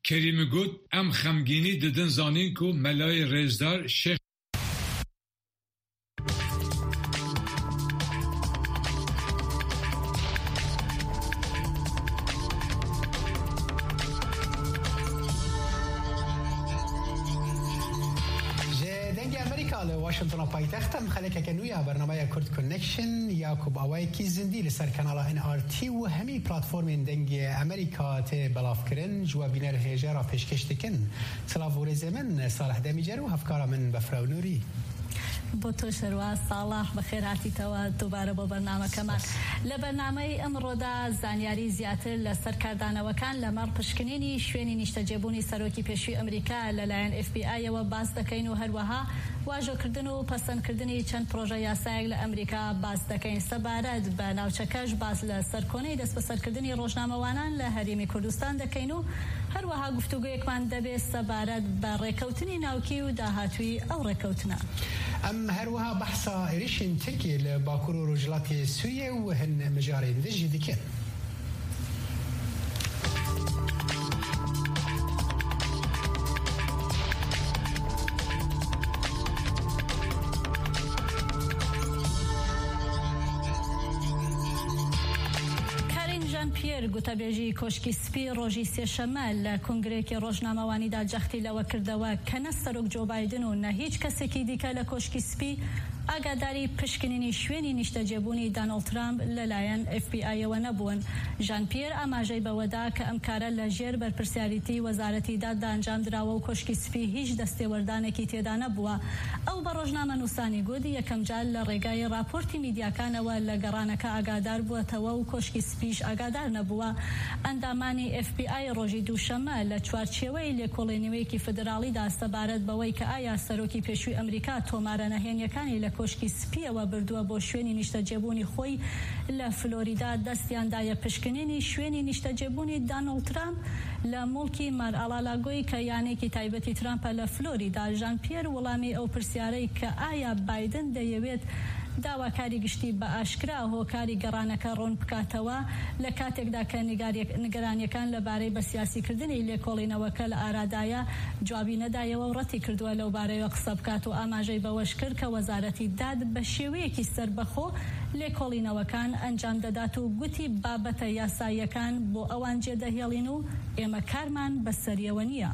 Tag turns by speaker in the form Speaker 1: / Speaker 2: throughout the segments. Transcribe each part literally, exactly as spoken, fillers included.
Speaker 1: کریمی گوت ام خمگینی ددن زانین کو ملای رزدار شیخ
Speaker 2: واشنطن پایتخت مخلکه که نویا برنامه کرد کنکشن یاکوب آوای کی زندی لسر کانال ان آر تی و همی پلتفرم دنگ امریکا ته بلاف کرن جو بینر هجر پیشکش دکن سلاو زمن صالح دمیجر و هفکار من بفراو نوری
Speaker 3: بۆ تۆ شەروا ساڵح بەخێر هاتیتەوە دووبارە بۆ بەرنامەکەمان لە بەرنامەی ئەمڕۆدا زانیاری زیاتر لەسەر کاردانەوەکان لەمەڕ پشکنینی شوێنی نیشتەجێبوونی سەرۆکی پێشووی ئەمریکا لەلایەن ئێف بی ئایەوە باس دەکەین و هەروەها واژۆکردن و پەسەندکردنی چەند پرۆژە یاسایەک لە ئەمریکا باس دەکەین سەبارەت بە ناوچەکەش باس لە سەرکۆنەی دەستبەسەرکردنی ڕۆژنامەوانان لە هەرێمی کوردستان دەکەین و هەروەها گفتوگویەکمان دەبێت سەبارەت بە ڕێکەوتنی ناوکی و داهاتووی ئەو ڕێکەوتنە.
Speaker 2: ام هروها بحثا إيريشين تركي لباكورو رجلات سوريا وهن مجارين دجي دكين
Speaker 3: پیر گوتەبێژی کۆشکی سپی ڕۆژی سێشەمە لە کۆنگرێکی ڕۆژنامەوانیدا جەختی لەوە کردەوە کە نە سەرۆک جۆ بایدن و نە هیچ کەسێکی دیکە لە کۆشکی سپی ئاگاداری پشکنینی شوێنی نیشتەجێبوونی دانەڵد ترامپ لەلایەن ئێف بی ئایەوە نەبوون. ژان پیر ئاماژەی بەوەدا کە ئەم کارە لە ژێر بەرپرسیاریتی وەزارەتی داددا ئەنجام دراوە و کۆشکی سپی هیچ دەستێوەردانێکی تێدا نەبووە. ئەو بە ڕۆژنامە نووسانی گوتی یەکەم جار لە ڕێگای راپۆرتی میدیاکانەوە لە گەڕانەکە ئاگادار بووەتەوە و کۆشکی سپیش ئاگادار نەبووە. ئەندامانی ئێف بی ئای ڕۆژی دووشەمە لە چوارچێوەی لێکۆڵێنەوەیەکی فدراڵیدا سەبارەت بەوەی کە ئایا سەرۆکی پێشووی ئەمریکا تۆمارە نەهێنیەکانی لە کۆشکی سپیەوە بردووە بۆ شوێنی نیشتەجێبوونی خۆی لە فلۆریدا دەستیاندایە پشکنینی شوێنی نیشتەجێبوونی دانەڵد ترامپ لە موڵکی مارئالاگۆی کە یانێکی تایبەتی ترامپە لە فلۆریدا. ژان پیر وەڵامی ئەو پرسیارەی کە ئایا بایدن دەیەوێت داواکاری گشتی بە ئاشکرا هۆکاری گەڕانەکە ڕۆن بکاتەوە لە کاتێکدا کە نیگەرانیەکان لەبارەی بە سیاسیکردنی لێکۆڵینەوەکە لە ئارادایە جوابی نەدایەوە و ڕەتی کردووە لەو بارەیەوە قسە بکات و ئاماژەی بەوەش کرد کە وەزارەتی داد بە شێوەیەکی سەربەخۆ لێکۆڵینەوەکان ئەنجام دەدات و گوتی بابەتە یاساییەکان بۆ ئەوان جێدەهێڵین و ئێمە کارمان بەسەریەوە نییە.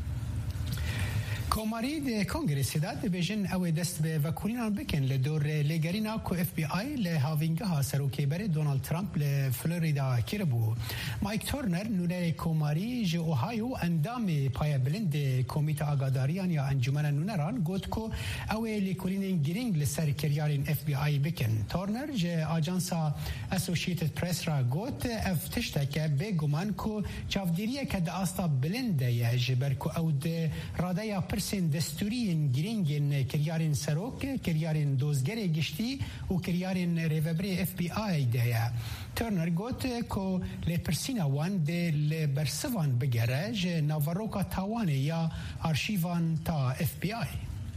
Speaker 2: کۆماری د کۆنگرێسی دا دەبێژن ئەوێ دەست بە ڤەکوولینان بکەن لە دۆر لێگەرینا کو ئێف بی ئای لە هاوینگەها سەرۆکێبەرێ دۆناڵد ترامپ لە فلۆریدا کردبوو. مایک تۆرنەر نونەرێ کۆماری ji ئۆهایۆ ئەندامێ پایە بلند کۆمیتە ئاگاداریان یا ئەنجومەنە نونەران گوت کو ئەوێ لێکۆلینên گرنگ لەسەر کردیارên ئێف بی ئای بکەن. تۆرنەر ji ئاجانسا ئەسۆشیێتد پرێس را گوت ئەف تشتێکە بێگومان کو چاودێریەکە دە ئاستا بلندەیە ji ber ku ew di radeya پرسên destûriyên girîngên kiryarên serok, kiryarên dozgerê giştî û kiryarên rêveberê F B I de ye. Turner got ku lêpirsîna wan dê li bersivan bigere ji navaroka tawanê ya arşîvan ta F B I.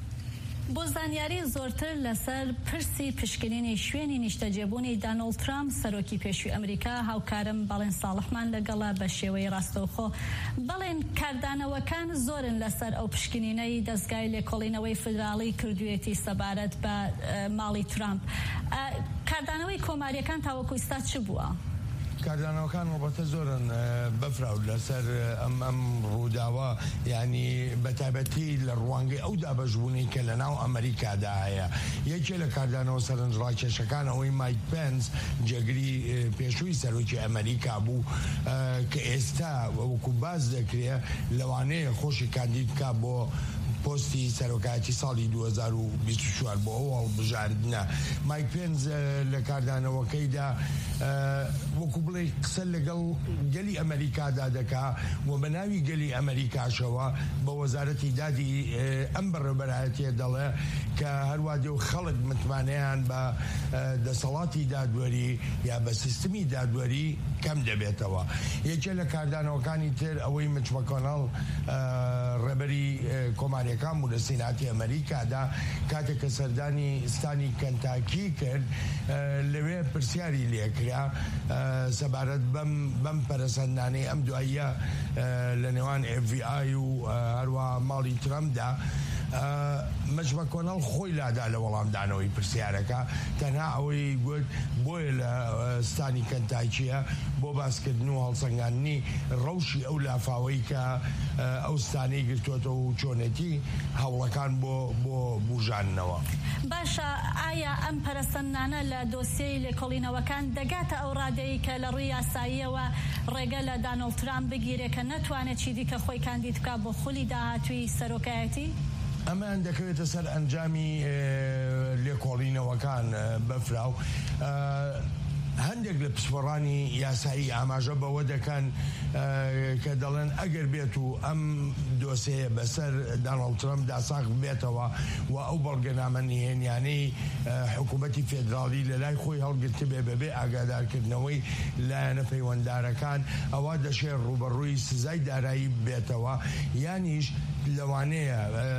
Speaker 3: بۆ زانیاری زۆرتر لەسەر پرسی پشکنینی شوێنی نیشتەجێبوونی دانەڵد ترامپ سەرۆکی پێشووی ئەمریکا هاوکارم بەڵێن ساڵحمان لەگەڵا بە شێوەی ڕاستەوخۆ. بەڵێن کاردانەوەکان زۆرن لەسەر ئەو پشکنینەی دەستگای لێکۆڵینەوەی فدراڵی کردوێتی سەبارەت بە ماڵی ترامپ. کاردانەوەی کۆماریەکان تاوەکو ئێستا چ بووە؟
Speaker 4: کاردانەوەکان وەبەتە زۆرن بەفراو لەسەر ئەم ئەم ڕووداوە یعنی بەتایبەتی لە ڕوانگەی ئەو دابەشبوونی کە لە ناو ئەمریکادا هەیە. یەکێ لە کاردانەوە سەرنجڕاکێشەکان ئەوەی مایک پێنس جێگری پێشووی سەرۆکی ئەمریکا بوو کە ئێستا وەکو باز دەکرێت لەوانەیە خۆشی کاندید بکە بۆ پۆستی سەرۆکایەتی ساڵی دوو هەزار و بیست و چوار بۆ ئەو هەڵبژاردنە. مایک پێنس لە کاردانەوەکەیدا وەکو بڵێ قسە لەگەڵ گەلی ئەمریکادا دەکا و بە ناوی گەلی ئەمریکاشەوە بە وەزارەتی دادی ئەم بەڕێوەبەرایەتیە دەڵێ کە هەروە دێ و خەڵک متمانەیان بە دەسەڵاتی دادوەری یا بە سیستمی دادوەری کەم دەبێتەوە. یەکێ لە کاردانەوەکانی تر ئەوەی مچ مەکۆنەڵ ڕێبەری کۆماریەکان بوو لە سیناتی ئەمریکادا کاتێک کە سەردانی ستانی کەنتاکی کرد لەوێ پرسیاری لێکرا ئەمریکا سەبارەت بەم بەم پەرەسەندانەی ئەم دواییە لە نێوان ئێف ڤی ئای و هەروە ماڵی ترەمپدا مەجمە کۆنەڵ خۆی لادا لە وەڵامدانەوەی پرسیارەکە تەنها ئەوەی گوت بۆیە لە ستانی کەنتاکیە بۆ باسکردن و هەڵسەنگاندنی ڕەوشی ئەو لافاوەی کە ئەو ستانەی گرتوۆتەوە و چۆنێتی هەوڵەکان بۆ بۆ بوژاننەوە.
Speaker 3: باشە ئایا ئەم پەرەسەندانە لە دۆسیەی لێکۆڵینەوەکان دەگاتە ئەو ڕادەیە کە لە ڕووی یاساییەوە ڕێگە لە دانەڵد ترامپ بگیرێ کە نەتوانێت چی دیکە خۆی کاندید بکات بۆ خولی داهاتووی سەرۆکایەتی؟
Speaker 4: ئەمان دەکەوێتە سەر ئەنجامی لێکۆڵینەوەکان بەفراو. هەندێک لە پسپۆڕانی یاسایی ئاماژە بەوە دەکەن کە دەڵێن ئەگەر بێت و ئەم دۆسەیە بەسەر دانەڵد ترەمپ داساغ بێتەوە و ئەو بەڵگەنامە نهێنیانەی حکوومەتی فێدراڵی لە لای خۆی هەڵگرتە بێ بەبێ ئاگادارکردنەوەی لایەنە پەیوەنددارەکان ئەوە دەشێت ڕوبەڕووی سزای دارایی بێتەوە یانیش لەوانەیە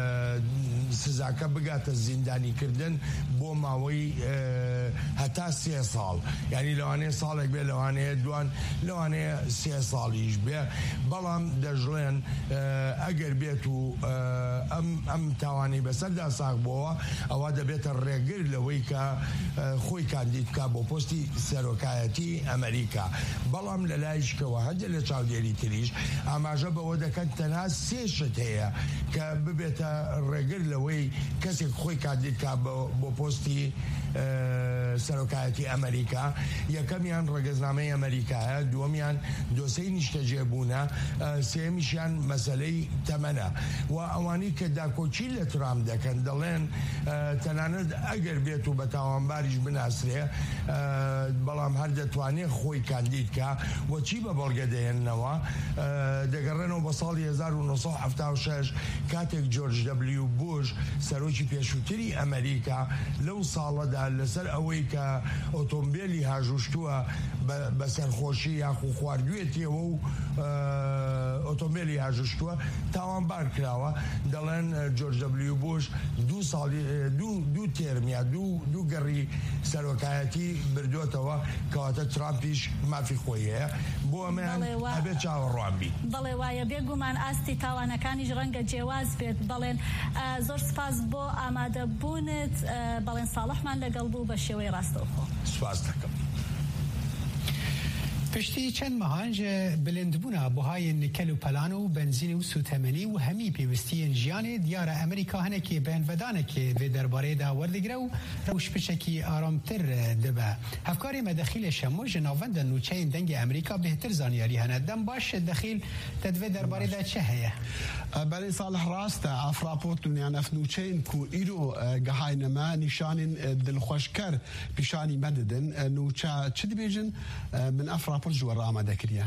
Speaker 4: سزاکە بگاتە زیندانیکردن بۆ ماوەی هەتا سێ ساڵ، ینی لەوانەیە ساڵێک بێ لەوانەیە دوان لەوانەیە سێ ساڵیش بێ، بەڵام دەژڵێن ئەگەر بێت و ئەم تاوانەی بەسەردا ساغ بۆەوە ئەوە دەبێتە ڕێگر لەوەی کە خۆی کاندید بکات بۆ پۆستی سەرۆکایەتی ئەمریکا. بەڵام لە لایشکەوە هەندێک لە چاودێری تریش ئاماژە بەوە دەکەن تەنها سێ شت هەیە کە ببێتە ڕێگر لەوەی کەسێک خۆی کاندید بکات بۆ پۆستی سەرۆکایەتی ئەمریکا. یەکەمیان ڕێگەزنامەی ئەمریکایە، دووەمیان دۆسەی نیشتەجێبوونە، سێمیشیان مەسەلەی تەمەنە. و ئەوانی کە داکۆچی لە ترامپ دەکەن دەڵێن تەنانەت ئەگەر بێت و بە تاوانباریش بناسرێ بەڵام هەر دەتوانێت خۆی کاندید بکە و چی بە بەڵگە دەهێننەوە دەگەڕێنەوە بە ساڵی هەزار و نۆ سەد و هەفتا و شەش کاتێک جۆرج دەبلیو بوش سەرۆکی پێشووتری ئەمریکا لەو ساڵەدا لەسەر ئەوەی کە ئۆتۆمبیلی هاژوشتووە بە سەرخۆشی یاخو خواردوێتیەوە و ئۆتۆمبیلی هاژوشتووە تاوانبار کراوە. دەڵێن جۆرج دەبلیو بوش دوو ساڵی دوو تێرمیا دوو گەڕی سەرۆکایەتی بردوێتەوە کەواتە ترامپیش مافی خۆی هەیە بۆ ئەمەیان ئەبێت چاوەڕوان بی.
Speaker 3: بەڵێ وایە بێگومان ئاستی تاوانەکانیش ڕەنگە جێواز بێت. بەڵێن زۆر سپاس بۆ ئامادەبوونت، بەڵێن ساڵحمان لەگەڵ بوو بە شێوەی ڕاستەوخۆ.
Speaker 4: سپاس دەکەم.
Speaker 2: پشتی چەند مەهانج بلندبوونا بۆهای نیکەل و پەلان و بنزین و سوتەمەنی و هەمی پێویستیên ژیانê دیارە ئەمریکا هەنێکی بەیانڤەدانێکی vê derbarê da werdigre û rewş pişekî aramtir dibe. Hevkarê me Dexîlê Şemo ji navenda nûçeyên dengê Amerîka bêhtir zanyarî hene. Dem baş Dexîl te di vê derbarê de çi heye؟
Speaker 5: بەڵێ ساڵح ڕاستە ئافراپۆرتونیان ئەفنوچەین کو ئیرۆ گەهاینەمە نیشانین دڵخۆشکەر پیشانی مەددن نوچە چ دەبێژن من ئەفراپۆرت ژوەڕ ئامادەکریە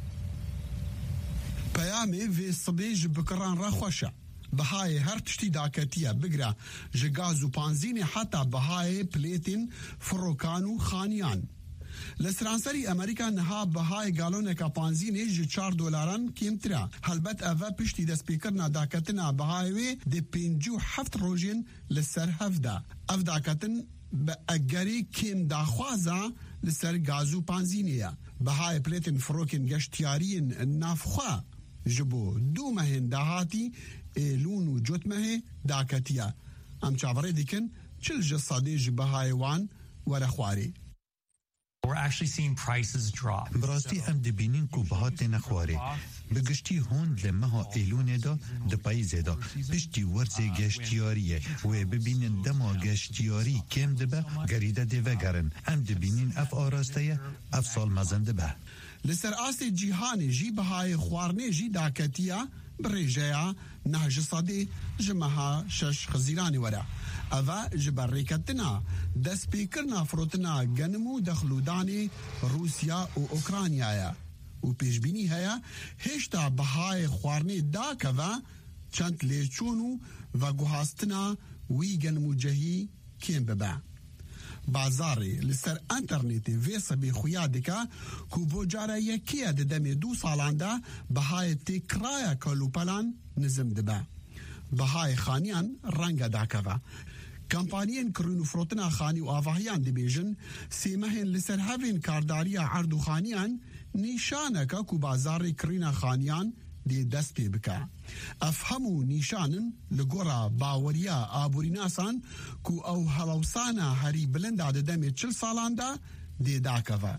Speaker 5: پەیامێ vê sibê ji bikiran re xweş e. Bihayê her tiştî daketiye bigre ji gaz û panzînê heta bihayê pilêtên firokan û xaniyan. Li Stranserî Amerîka niha bihayê galoneka panzînê ji çar dolaran kêmtir e. Helbet ev e piştî destpêkirina daketina bihayê wê di pêncî û heft rojên li ser hev de. Ev daketin bi egerî kêm daxwaza li ser gaz û panzînê ye. Bihayê pilêtên firokên geştiyariyên navxwe ji bo du mehên dahatî êlûn û cotmehê daketiye. Em çaverê dikin çil ji sedê ji bihayê wan were xwarê.
Speaker 6: We're actually seeing prices drop.
Speaker 7: براستی ام دبینین کو بهات نخواره بگشتی هون لمها ایلونه دا دپایزه دا پشتی ورزه گشتیاریه و ببینن دما گشتیاری کم دبه گریده دیوه گرن ام دبینین اف آراسته اف سال مزن دبه
Speaker 5: لسر آستی جیهانی جی بهای خوارنه جی داکتیا برێژەیە نەهژە سەدێ ji meha şeş xizîranê were. Ev e ji ber rêketina destpêkirina firotina genim û dexlûdanê Rûsya û Ukrayna ye. û pêşbînî heye hêşta bihayê xwarinê dakeve çend lêçûn û veguhastina wî genim û cehî kêm bibe. Bazarê li ser internetê vê sebê xuya dike ku bo cara yekiye di demê dû salan de bihayê têkiraya kalûpelan nizim dibe. Bihayê xaniyan renge dakeve. کمپانیین کڕین و فرۆتنا خانی و ئاڤاهیان دەبێژن سێمەهێن لەسەر هەڤێن کارداریە عەرد و خانیان نیشانەکە کو بازاڕی کڕینە خانیان دێ دەست پێ بکە. ئەف هەموو نیشانن لە گۆڕا باوەریە ئابووریناسان کو ئەو هەڵەوسانە هەری بلندا دەدەمێت چل ساڵاندا دێداکەوە.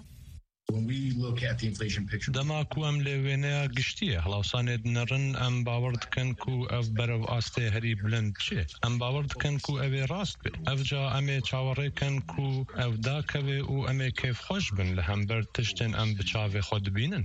Speaker 8: دەما کو ئەم لێوێنەیە گشتیە هەڵاوسانێت نەڕن ئەم باوەڕ دکەن کو ئەف بەرەو ئاستێ هەری بلند چێ ئەم باوەڕ دکەن کو ئەوێ ڕاست بێت ئەفجا ئەمێ چاوەڕێکەن کو ئەو داکەوێ و ئەمێ کێف خۆش بن لە هەمبەر تشتن ئەم بچاوێ خۆ دبینن.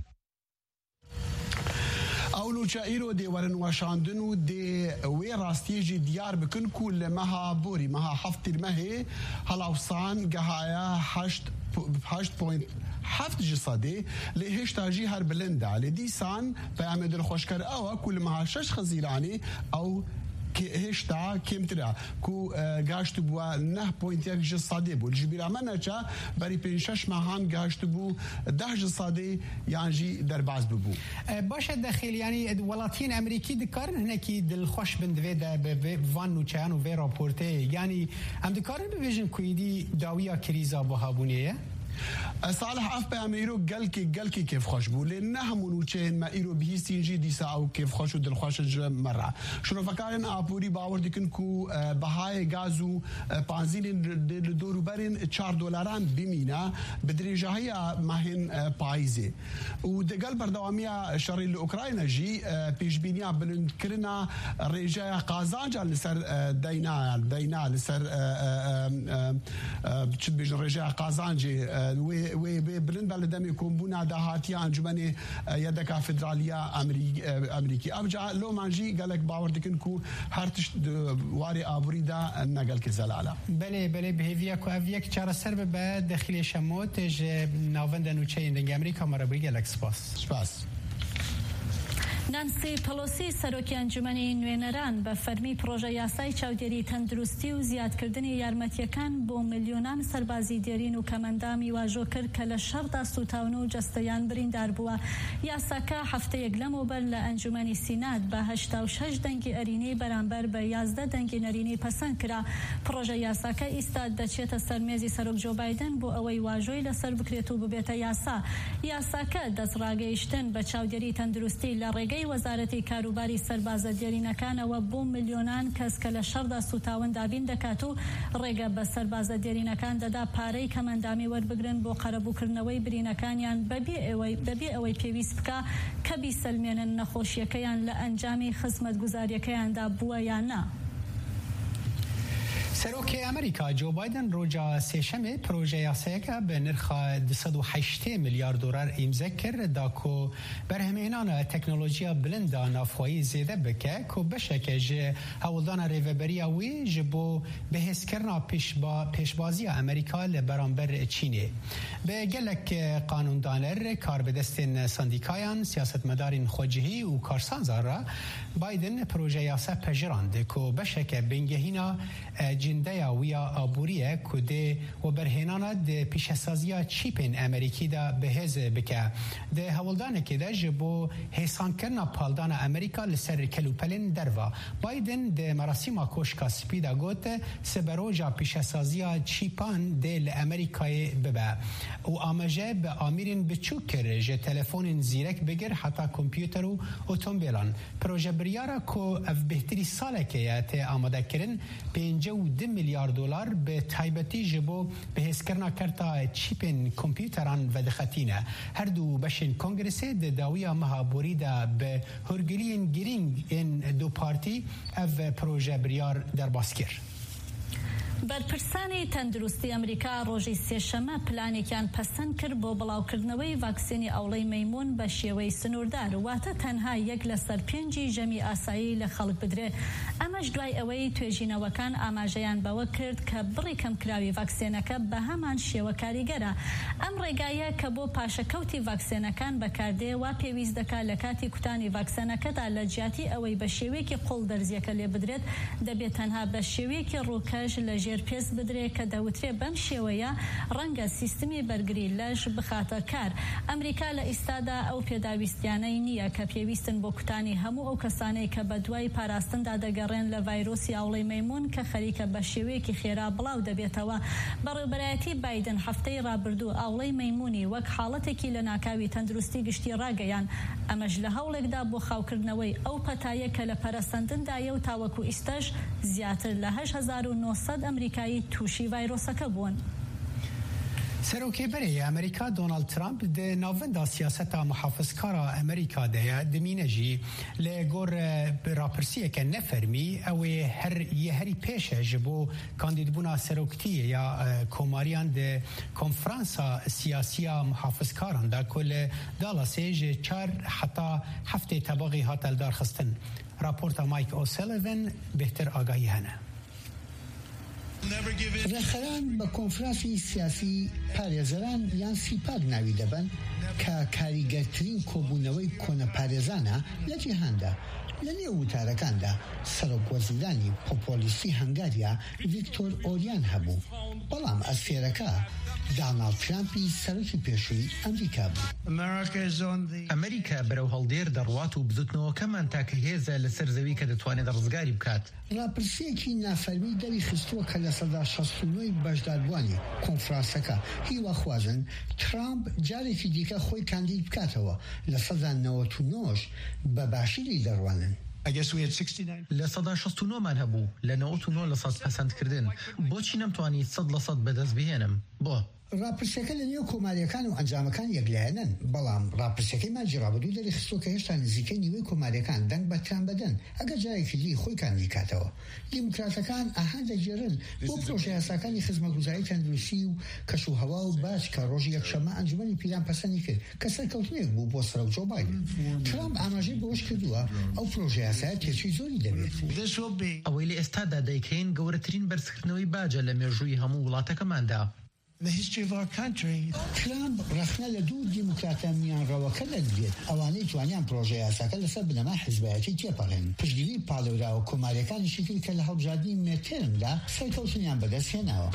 Speaker 5: ئەولوچە ئیرۆ دێوەرن وەشاندن و دێ وێ ڕاستیێژی دیار بکن کو لە مەها بۆری مەها هەفتیر مەهێ هەڵاوسان گەهایە هەشت پۆینت هەفت جسەدێ لێ هێشتاژی هەر بلندا لێ دیسان پەیامێ دڵخۆشکەر ئەوە کو لە مەها شەش خەزیرانێ ئەو هێشتا کێمترە کو گاشت بووە نه پۆینت یەک جسەدێ بوو ji bîra me neçe berî pênc şeş mehan gehişt bû deh jisadê yan jî derbas bibû.
Speaker 2: Baş e dexêliyanî welatiyên Emerîkî dikarin hinekî dilxweş bin divê de bi van nûçeyan û vê raporteyê yanî em dikarin bibêjin ku êdî dawiya krîza buhabûnê ye?
Speaker 5: صالح اف باميرو قالكي قالكي كيف خوش بقول لنا همونوچين ما ايرو بهيستين جي دي ساعه كيف خوش ودل خوش مره شنو فكرن ابوري باور ديكن كو بهاي غازو بنزين دورو برين چهار دلاران بمينا بدرجه هي ماهن بايزي ودقل بردواميه شر الاوكرانيا جي بيجبينيا بلند كرنا رجا قازانجا لسر دينا دينا لسر بتشد بيج رجا قازانجي وي وي برند بلدمي كومبونا دهاتي انجمني يدك فدراليه امريكي امريكي ابجا لو مانجي قالك باور دكن كو هرتش واري ابريدا نقل كزلاله
Speaker 2: بله بله بهيفيا كو افيك چاره سر به داخلي شموت ج ناوند نوچين دنگ امريكا مربي گالك سپاس
Speaker 5: سپاس.
Speaker 3: نانسی پلوسی سەرۆکی ئەنجومەنی نوێنەران بە فەرمی پرۆژە یاسای چاودێری تەندروستی و زیادکردنی یارمەتیەکان بۆ ملیۆنان سەربازی دێرین و کەمەندامی واژۆ کرد کە لە شەڕدا سوتاون و جەستەیان بریندار بووە. یاساکە هەفتەیەک لەمەوبەر لە ئەنجومەنی سینات بە هەشتا و شەش دەنگی ئەرینەی بەرامبەر بە یازدە دەنگی نەرینەی پەسەند کرا. پرۆژە یاساکە ئیستا دەچێتە سەرمێزی سەرۆک جۆ بایدن بۆ ئەوەی واژۆی لەسەر بکرێت و ببێتە یاسا. یاساکە دەستڕاگەیشتن بە چاودێری تەندروستی لە ڕێگەی وەزارەتی کاروباری سەربازە دێرینەکانەوە بۆ ملیۆنان کەس کە لە شەڕدا سوتاون دابین دەکات و ڕێگە بە سەربازە دێرینەکان دەدا پارەی کەمەندامی وەربگرن بۆ قەرەبووکردنەوەی برینەکانیان بەبێ ئەوەی بەبێ ئەوەی پێویست بکە کە بیسەلمێنن نەخۆشیەکەیان لە ئەنجامی خزمەتگوزاریەکەیاندا بووە یان نا.
Speaker 2: سەرۆکی ئەمریکا جۆ بایدن ڕۆژە سێشەمێ پرۆژە یاسایەکە بە نرخە دوو سەد و هەشت میلیارد دۆلار ئیمزە کرد دا کۆ بەرهەمهێنانە تەکنۆلۆژیا بلندا نافخوایی زێدە بکە کۆ بەشێکە ژە هەوڵدانە ڕێڤەبەریە وێ ji بۆ بەهێزکردنا پێشبازیە ئەمریکا لە بەرامبەر چینێ. بە gelek قانوندانەر کاربەدەستên ساندیکایان سیاسەتمەدارên خۆجیهی و کارسانزان را بایدن پرۆژە یاسا پەژڕاند کۆ بەشێکە بنگەهینا جندەیە ویا ئابووریە کو دێ و بەرهێنانە دێ پیشەسازیە چیپên ئەمریکی دا بەهێز بکە. دێ هەوڵدانێکێدا ji بۆ هێسانکردنا پاڵدانە ئەمریکا لەسەر کەلوپەلên derva. بایدن دێ مەراسیما کۆشکا سپیدا گوت سبەرۆژا پیشەسازیە چیپان دێ لە ئەمریکایê bibe û ئاماژە بە ئامîrên biçûk kir ji telefonên zîrek bigir heta kompyûter û otomobîlan. Proje biryara ku ev bêhtirî salekê ye tê amadekirin pênce û di milyar dolar bi taybetî ji bo bihêzkirina kerta çîpên kompyûteran vedixetîne. Her du beşên kongresê di dawiya meha borî de bi hûrgiliyên girîng ên du partî ev proje biryar derbas kir.
Speaker 3: بەرپرسانی تەندروستی ئەمریکا ڕۆژی سێشەمە پلانێکیان پەسەند کرد بۆ بڵاوکردنەوەی ڤاکسینی ئەوڵەی مەیمون بە شێوەی سنووردار واتە تەنها یەک لەسەر پێنجی ژەمی ئاسایی لە خەڵک بدرێت. ئەمەش دوای ئەوەی توێژینەوەکان ئاماژەیان بەوە کرد کە بڕی کەمکراوی ڤاکسینەکە بە هەمان شێوە کاریگەرە. ئەم ڕێگایە کە بۆ پاشەکەوتی ڤاکسینەکان بەکاردێ وا پێویست دەکات لە کاتی کوتانی ڤاکسینەکەدا لە جیاتی ئەوەی بە شێوەیەکی قوڵ دەرزیەکە لێ بدرێت دەبێت تەنها بە شێوەیەکی ڕووکەش لە ژێر پێس بدرێت کە دەوترێت بەم شێوەیە ڕەنگە سیستمی بەرگری لەش بخاتە کار. ئەمریکا لە ئیستادا ئەو پێداویستیانەی نییە کە پێویستن بۆ کوتانی هەموو ئەو کەسانەی کە بە دوای پاراستندا دەگەڕێن لە ڤایرۆسی ئاوڵەی مەیمون کە خەریکە بە شێوەیەکی خێرا بڵاو دەبێتەوە. بەڕێوەبەرایەتی بایدن هەفتەی ڕابردوو ئاوڵەی مەیمونی وەک حاڵەتێکی لە ناکاوی تەندروستی گشتی ڕاگەیان، ئەمەش لە هەوڵێکدا بۆ خاوکردنەوەی ئەو پەتایە کە لە پەرەسەندندایە و تاوەکو ئیستەش زیاتر لە هەشت هەزار و نۆ سەد ئەمریکایی تووشی ڤایرۆسەکە بوون.
Speaker 2: سەرۆکێبەرێ ئەمریکا دۆناڵد ترامپ دە ناوەندا سیاسەتا محافظکارا ئەمریکا دەیە دمینەژی لە گۆر راپرسیەکە نەفەرمی ئەوێ هەر یەهەری پێشە ji بۆ کاندیدبوونا سەرۆکتیە یا کۆماریان دە کۆنفرانسا سیاسیە محافظکاراندا کۆ لە داڵاسێ ji چار حتا هەفتێ تەبەغی هاتەلدار خستن. راپۆرتا مایک ئۆسەلڤن بهتر ئاگاهی هەنە.
Speaker 9: ڕێخەران بە کۆنفرانسی سیاسی پارێزەران یان سیپاگ ناوی دەبن کە کاریگەرترین کۆبوونەوەی کۆنە پارێزانە لە جیهاندا. لە نێو وتارەکاندا سەرۆکوەزیرانی پۆپۆلیسی هەنگاریا ڤیکتۆر ئۆریان هەبوو، بەڵام ئەسفێرەکە داناڵد ترامپی سەرۆکی پێشووی ئەمریکا بوو.
Speaker 10: ئەمریکا بەرەو هەڵدێر دەڕوات و بزوتنەوەکەمان تاکە هێزە لەسەر زەوی کە دەتوانێت ڕزگاری بکات.
Speaker 9: راپرسیەکی نافەرمی دەری خستووە کە لە سەدا شەست و نۆی بەشداربووانی کۆنفرانسەکە هیواخوازن ترامپ جارێکی دیکە خۆی کاندید بکاتەوە. لە سەدا نەوەت و نۆش بە باشیری دەڕوانن.
Speaker 10: لە سەدا شەست و نۆمان هەبوو لە نەوەت و نۆ لە سەد پەسەندکردن. بۆچی نەمتوانیت سەد لە سەد بەدەست بهێنم؟ بۆ
Speaker 9: راپرسەکە لە نێو کۆماریەکان و ئەنجامەکان یەکلایەنن، بەڵام راپرسەکەی ماجی ڕابردوو دەری خستووە کە هێشتا نزیکەی نیوەی کۆماریەکان دەنگ بە ترامپ بدەن ئەگەر جارێکی دی خۆی کاندید کاتەوە. دیموکراتەکان ئاهان دەگێڕن بۆ پرۆژە یاساکانی خزمەتگوزاری تەندروستی و کەشوهەوا و باج کە ڕۆژی یەکشەمە ئەنجومەنی پیران پەسەندی کرد کە سەرکەوتنێک بوو بۆ سەرۆک جۆ بایدن. ترامپ ئاماژەی بەوەش کردووە ئەو پرۆژە یاسایە تێچووی زۆری دەبێت.
Speaker 10: ئەوەی لە ئێستادا دەیکەین گەورەترین بەرزکردنەوەی باجە لە مێژووی هەموو وڵاتەکەماندا.
Speaker 9: ترامپ ڕخنە لە دوو دیموکراتە میانڕەوەکە دەگرێت ئەوانەی توانیان پرۆژە یاساکە لەسەر بنەما حیزبایەتی تێپەڕێن. پشتگیری پاڵێوراوە کۆماریەکانیشی کرد کە لە هەڵبژاردننی مێتێرمدا سەرکەوتنیان بەدەست هێناوە.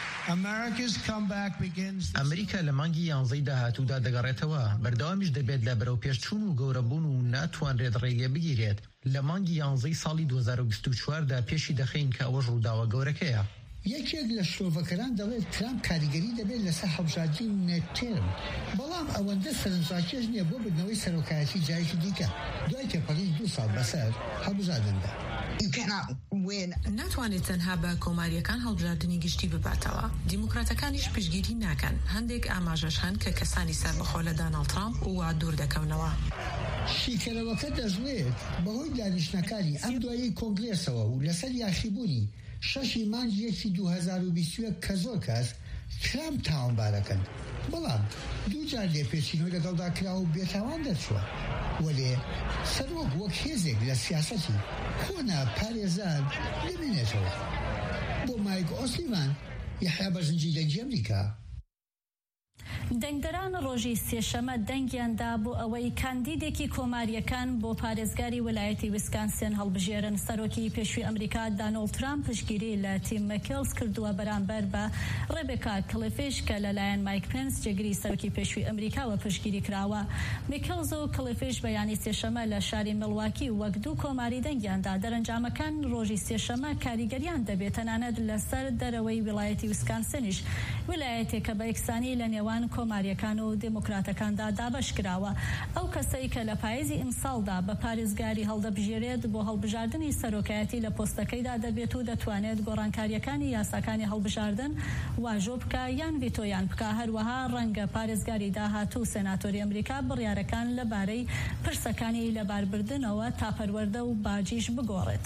Speaker 10: ئەمریکا لە مانگی یانزەی داهاتوودا دەگەڕێتەوە، بەردەوامیش دەبێت لە بەرەو پێشچوون و گەورەبوون و ناتوانرێت ڕێگە بگیرێت. لە مانگی یانزەی ساڵی دوو هەزار و بیست و چواردا پێشی دەخەین کە ئەوەش ڕووداوە گەورەکەیە.
Speaker 9: یەکێک لە شۆڤەکەران دەڵێت ترامپ کاریگەری دەبێت لەسەر هەڵبژاردننی نێتێرم، بەڵام ئەوەندە سەرنجڕاکێش نییە بۆ بردنەوەی سەرۆکایەتی جایکی دیکە دوای تێپەڕی دوو ساڵ بەسەر هەڵبژاردندا.
Speaker 11: ناتوانێت تەنها بە کۆماریەکان هەڵبژاردننی گشتی بباتەوە. دیموکراتەکانیش پشتگیری ناکەن. هەندێک ئاماژەش هەن کە کەسانی سەربەخۆ لە داناڵد ترامپ وا دوور دەکەونەوە.
Speaker 9: شیکەرەوەکە دەژڵێت بەهۆی دانیشتنەکانی ئەم دوایی کۆنگرێسەوە و لەسەر یاخیبوونی شەشی مانگی یەکی دوو هەزار و بیست و یەک کە زۆر کەس ترامپ تاوانبارەکەن، بەڵام دوو جار لێپێچینەوەی لەگەڵدا کراوە و بێتاوان دەرچووە. وەلێ سەرۆک وەک هێزێک لە سیاسەتی کۆنا پارێزان دەبێنێتەوە. بۆ مایک ئۆسلیڤان یەحیا بەرزنجی دەنگی ئەمریکا.
Speaker 3: دەنگدەران ڕۆژی سێشەمە دەنگیاندا بۆ ئەوەی کاندیدێکی کۆماریەکان بۆ پارێزگاری ویلایەتی ویسکانسن هەڵبژێرن. سەرۆکی پێشووی ئەمریکا دانۆڵد ترامپ پشتگیری لە تیم مەکێلز کردووە بەرامبەر بە ڕێبێکا کلیفیش کە لەلایەن مایک پێنس جێگری سەرۆکی پێشووی ئەمریکاوە پشتگیری کراوە. مەکێلز و کلیفیش بەیانی سێشەمە لە شاری مڵواکی وەک دوو کۆماری دەنگیاندا دەرەنجامەکان ڕۆژی سێشەمە کاریگەریان دەبێت تەنانەت لەسەر دەرەوەی ویلایەتی ویسکانسنیش، ویلایەتێک کە بە یەکسانی لە نێوان کۆماریەکان و دموکراتەکاندا دابەش کراوە. ئەو کەسەی کە لە پاییزی ئیمساڵدا بە پارێزگاری هەڵدەبژێرێت بۆ هەڵبژاردننی سەرۆکایەتی لە پۆستەکەیدا دەبێت و دەتوانێت گۆڕانکاریەکانی یاساکانی هەڵبژاردن واژۆ بکە یان ڤیتۆیان بکە. هەروەها ڕەنگە پارێزگاری داهاتوو سێناتۆری ئەمریکا بڕیارەکان لەبارەی پرسەکانی لەباربردنەوە تاپەروەردە و باجیش بگۆڕێت.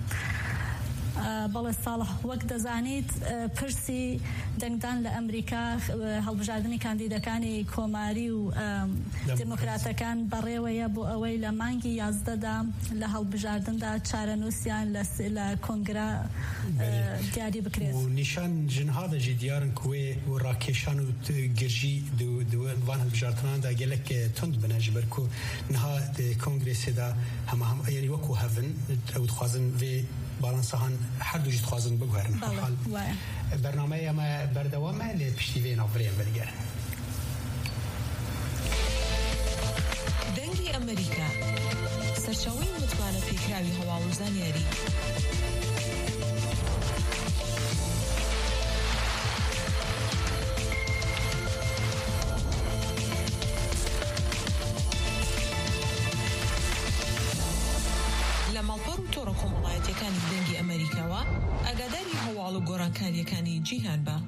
Speaker 3: بەڵێ ساڵح وەک دەزانیت پرسی دەنگدان لە ئەمریکا هەڵبژاردننی کاندیدەکانی کۆماری و دموکراتەکان بەڕێوەیە بۆ ئەوەی لە مانگی یازدەدا لە هەڵبژاردندا چارەنووسیان لە کۆنگرا دیاری بکرێت.
Speaker 2: و نیشان ژنها دەژی دیارن کوێ و ڕاکێشان و گرژی دوان هەڵبژاردناندا gelek tund bine ji ber ku niha kongresê da hema hem yekî wekû hevin ew dixwazin vê بالانسهان هر دو جد خوازن بگوهرن حال برنامه ما بردوامه لپشتیوه نافریه بلگر
Speaker 11: دنگی امریکا سرچاوی متمانه پیکراوی هواوزانیاری کۆمەڵایەتیەکانی دەنگی ئەمریکاوە ئاگاداری هەواڵ و گۆڕانکاریەکانی جیهان بە.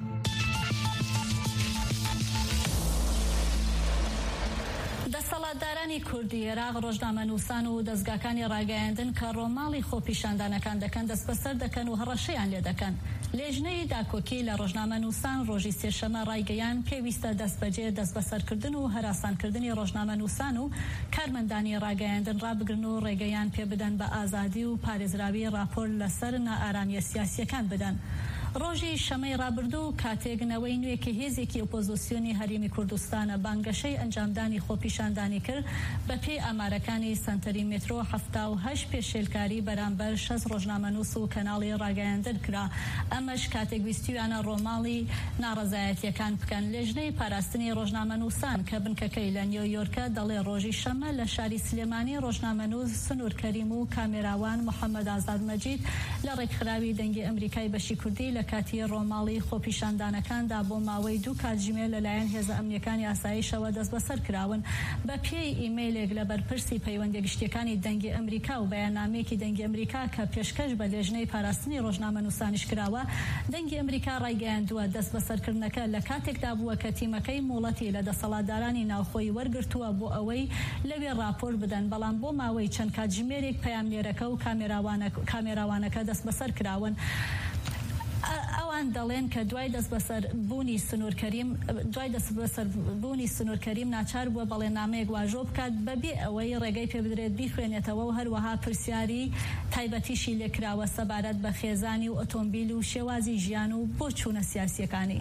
Speaker 3: دەسەڵاتدارانی کوردی عێراق ڕۆژنامەنووسان و دەستگاکانی ڕاگەیاندن کە ڕۆماڵی خۆپیشاندانەکان دەکەن دەست بەسەر دەکەن و هەڕەشەیان لێ دەکەن. لێژنەی داکۆکی لە ڕۆژنامەنووسان ڕۆژی سێشەمە ڕایگەیان پێویستە دەستبەجێ دەست بەسەرکردن و هەراسانکردنی ڕۆژنامەنووسان و کارمەندانی ڕاگەیاندن ڕابگرن و ڕێگەیان پێ بدەن بە ئازادی و پارێزراوی راپۆر لەسەر نائارامیە سیاسیەکان بدەن. ڕۆژی شەمەی ڕابردوو کاتێکنەوەی نوێکی هێزێکی ئۆپۆزیسیۆنی هەرێمی کوردستانە بانگەشەی ئەنجامدانی خۆپیشاندانی کرد بە پێی ئامارەکانی سەنتەری مێترۆ هەفتا و هەشت پێشێلکاری بەرامبەر شەش ڕۆژنامەنووس و کەناڵی ڕاگەیاندن کرا. ئەمەش کاتێک ویستیویانە ڕۆماڵی ناڕەزایەتیەکان بکەن. لێژنەی پاراستنی ڕۆژنامەنووسان کە بنکەکەی لە نیویۆرکە دەڵێ ڕۆژی شەمە لە شاری سلێمانی ڕۆژنامەنووس سنوور کەریم و کامێراوان محەممەد ئازاد مەجید لە ڕێکخراوی دەنگی ئەمریکای بەشی کوردی لە کاتی ڕۆماڵی خۆپیشاندانەکاندا بۆ ماوەی دوو کاتژمێر لەلایەن هێزە ئەمنیەکانی ئاسایشەوە دەست بەسەر کراون. بە پێی ئیمەیلێک لە بەرپرسی پەیوەندی گشتیەکانی دەنگی ئەمریکا و بەیاننامەیەکی دەنگی ئەمریکا کە پێشکەش بە لێژنەی پاراستنی ڕۆژنامەنووسانیش کراوە، دەنگی ئەمریکا ڕایگەیاندووە دەست بەسەرکردنەکە لە کاتێکدا بووە کە تیمەکەی موڵەتی لە دەسەڵاتدارانی ناوخۆی وەرگرتووە بۆ ئەوەی لەوێ راپۆر بدەن، بەڵام بۆ ماوەی چەند کاتژمێرێک پەیامنێرەکە و کامێراوانەکە دەست بەسەر کراون. ئەوان دەڵێن کە دوای دەست بەسەر بوونی سنوورکەریم دوای دەست بەسەر بوونی سنوورکەریم ناچار بووە بەڵێنامەیەک واژۆ بکات بەبێ ئەوەی ڕێگەی پێ بدرێت بیخوێنێتەوە و هەروەها پرسیاری تایبەتیشی لێکراوە سەبارەت بە خێزانی و ئۆتۆمبیل و شێوازی ژیان و بۆ چوونە سیاسیەکانی.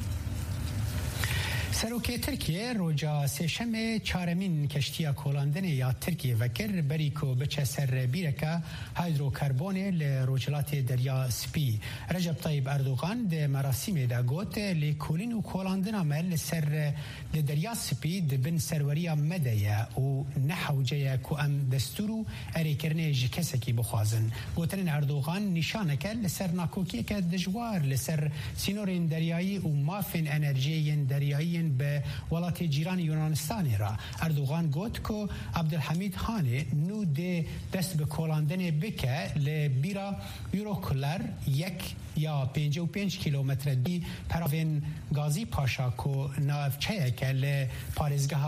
Speaker 2: سەرۆکی ترکیە ڕۆژە سێشەمێ چارەمین کەشتیە کۆڵاندنê ya Tirkiye vekir berî ku biçe ser bîreke hîdrokarbonê li rojhilatê Derya Spî. Recep Tayyip Erdogan di merasîmê de got lêkolîn û kolandina me li ser li Derya Spî dibin serweriya me de ye û nehewce ye ku em destûr û erêkirinê ji kesekî bixwazin. Gotinên Erdogan nîşaneke li ser nakokiyeke dijwar li ser sînorên deryayî û mafên enerjiyên deryayî به ولات جیران یونانستانی را. اردوغان گوت که عبدالحمید خانی نو ده دست به کلاندن بکه لبیرا یوروکلر یک یا پنجاه و پنج کیلومتر دی پراوین گازی پاشا که نافچه که لپارزگاه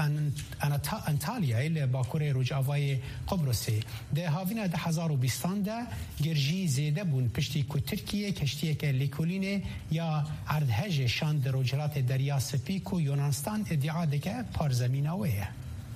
Speaker 2: انتالیا لباکور روجاوای قبرسی ده هاوینا ده هزار و بیستان ده گرجی زیده بون پشتی که ترکیه کشتیه که لیکولینه یا اردهج شاند روجلات دریا سپی که یونانستان ادعا دکه پارزمیناویه.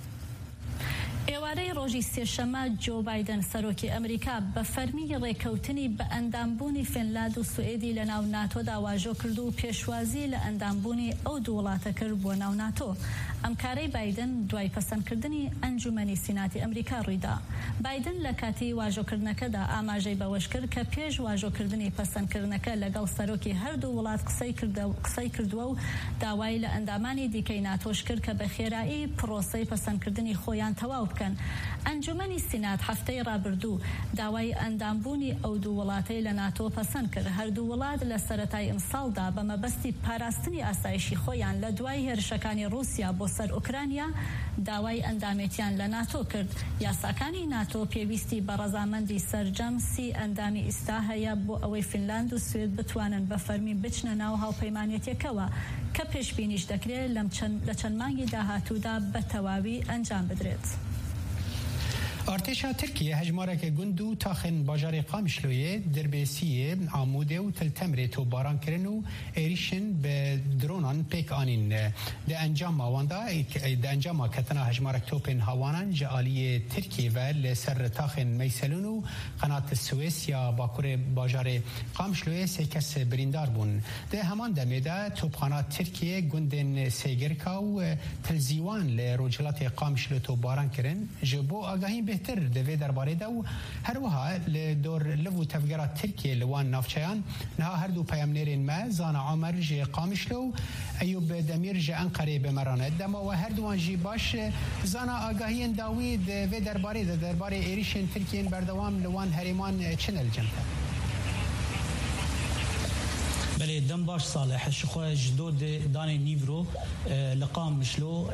Speaker 3: ئێوارەی ڕۆژی سێشەمە جۆ بایدن سەرۆکی ئەمریکا بە فەرمی ڕێکەوتنی بە ئەندامبوونی فینلاند و سوئێدی لە ناو ناتۆدا واژۆ کرد و پێشوازی لە ئەندامبوونی ئەو دوو وڵاتە کرد بۆ ناو ناتۆ. ئەم کارەی بایدن دوای پەسەندکردنی ئەنجومەنی سیناتی ئەمریکا ڕوویدا. بایدن لە کاتی واژۆکردنەکەدا ئاماژەی بەوەش کرد کە پێش واژۆکردنی پەسەندکردنەکە لەگەڵ سەرۆکی هەردوو وڵات قسەی کردووە و داوای لە ئەندامانی دیکەی ناتۆش کرد کە بە خێرایی پرۆسەی پەسەندکردنی خۆیان تەواو بکەن. ئەنجومەنی سینات هەفتەی ڕابردوو داوای ئەندامبوونی ئەو دوو وڵاتەی لە ناتۆ پەسەند کرد. هەردوو وڵات لە سەرەتای ئەمساڵدا بە مەبەستی پاراستنی ئاسایشی خۆیان لە دوای هێرشەکانی رووسیا بۆ سەر ئوکرانیا داوای ئەندامێتیان لە ناتۆ کرد. یاساکانی ناتۆ پێویستی بە ڕەزامەندی سەرجەم سی ئەندامی ئیستا هەیە بۆ ئەوەی فینلاند و سوێد بتوانن بە فەرمی بچنە ناو هاوپەیمانێتیەکەوە کە پێشبینیش دەکرێت لە چەند مانگی داهاتوودا بە تەواوی ئەنجام بدرێت.
Speaker 2: ارتشا ترکیه هجمارک گند و تاخن باجار قامشلویه دربیسیه عموده و تلتمره تو باران کرن و ایریشن به درونان پیک آنین ده انجام آواندا ده انجام کتنا هجمارک توپن هوانان جالیه ترکیه و لسر تاخن میسلون و قنات السویس یا باکور باجار قامشلویه سیکس بریندار بون. ده همان دمیده توپخانات ترکیه گندن سیگرکا و تلزیوان لروجلات قامشلو تو باران کرن جبو آگاهی به بهتر دوی درباره دو هر وها لدور لفو تفجرات ترکیه لوان نافچیان نها هر دو پیامنرین ما زانا عمر جی قامشلو ایوب دمیر جی انقره بمرانه دما و هر دوان جی باش زانا آگاهی داوی دوی درباره ده درباره ایریشن ترکیه بردوام لوان هریمان چنل جمتا
Speaker 12: بله دم باش صالح شخوة جدود داني نيفرو لقام مشلو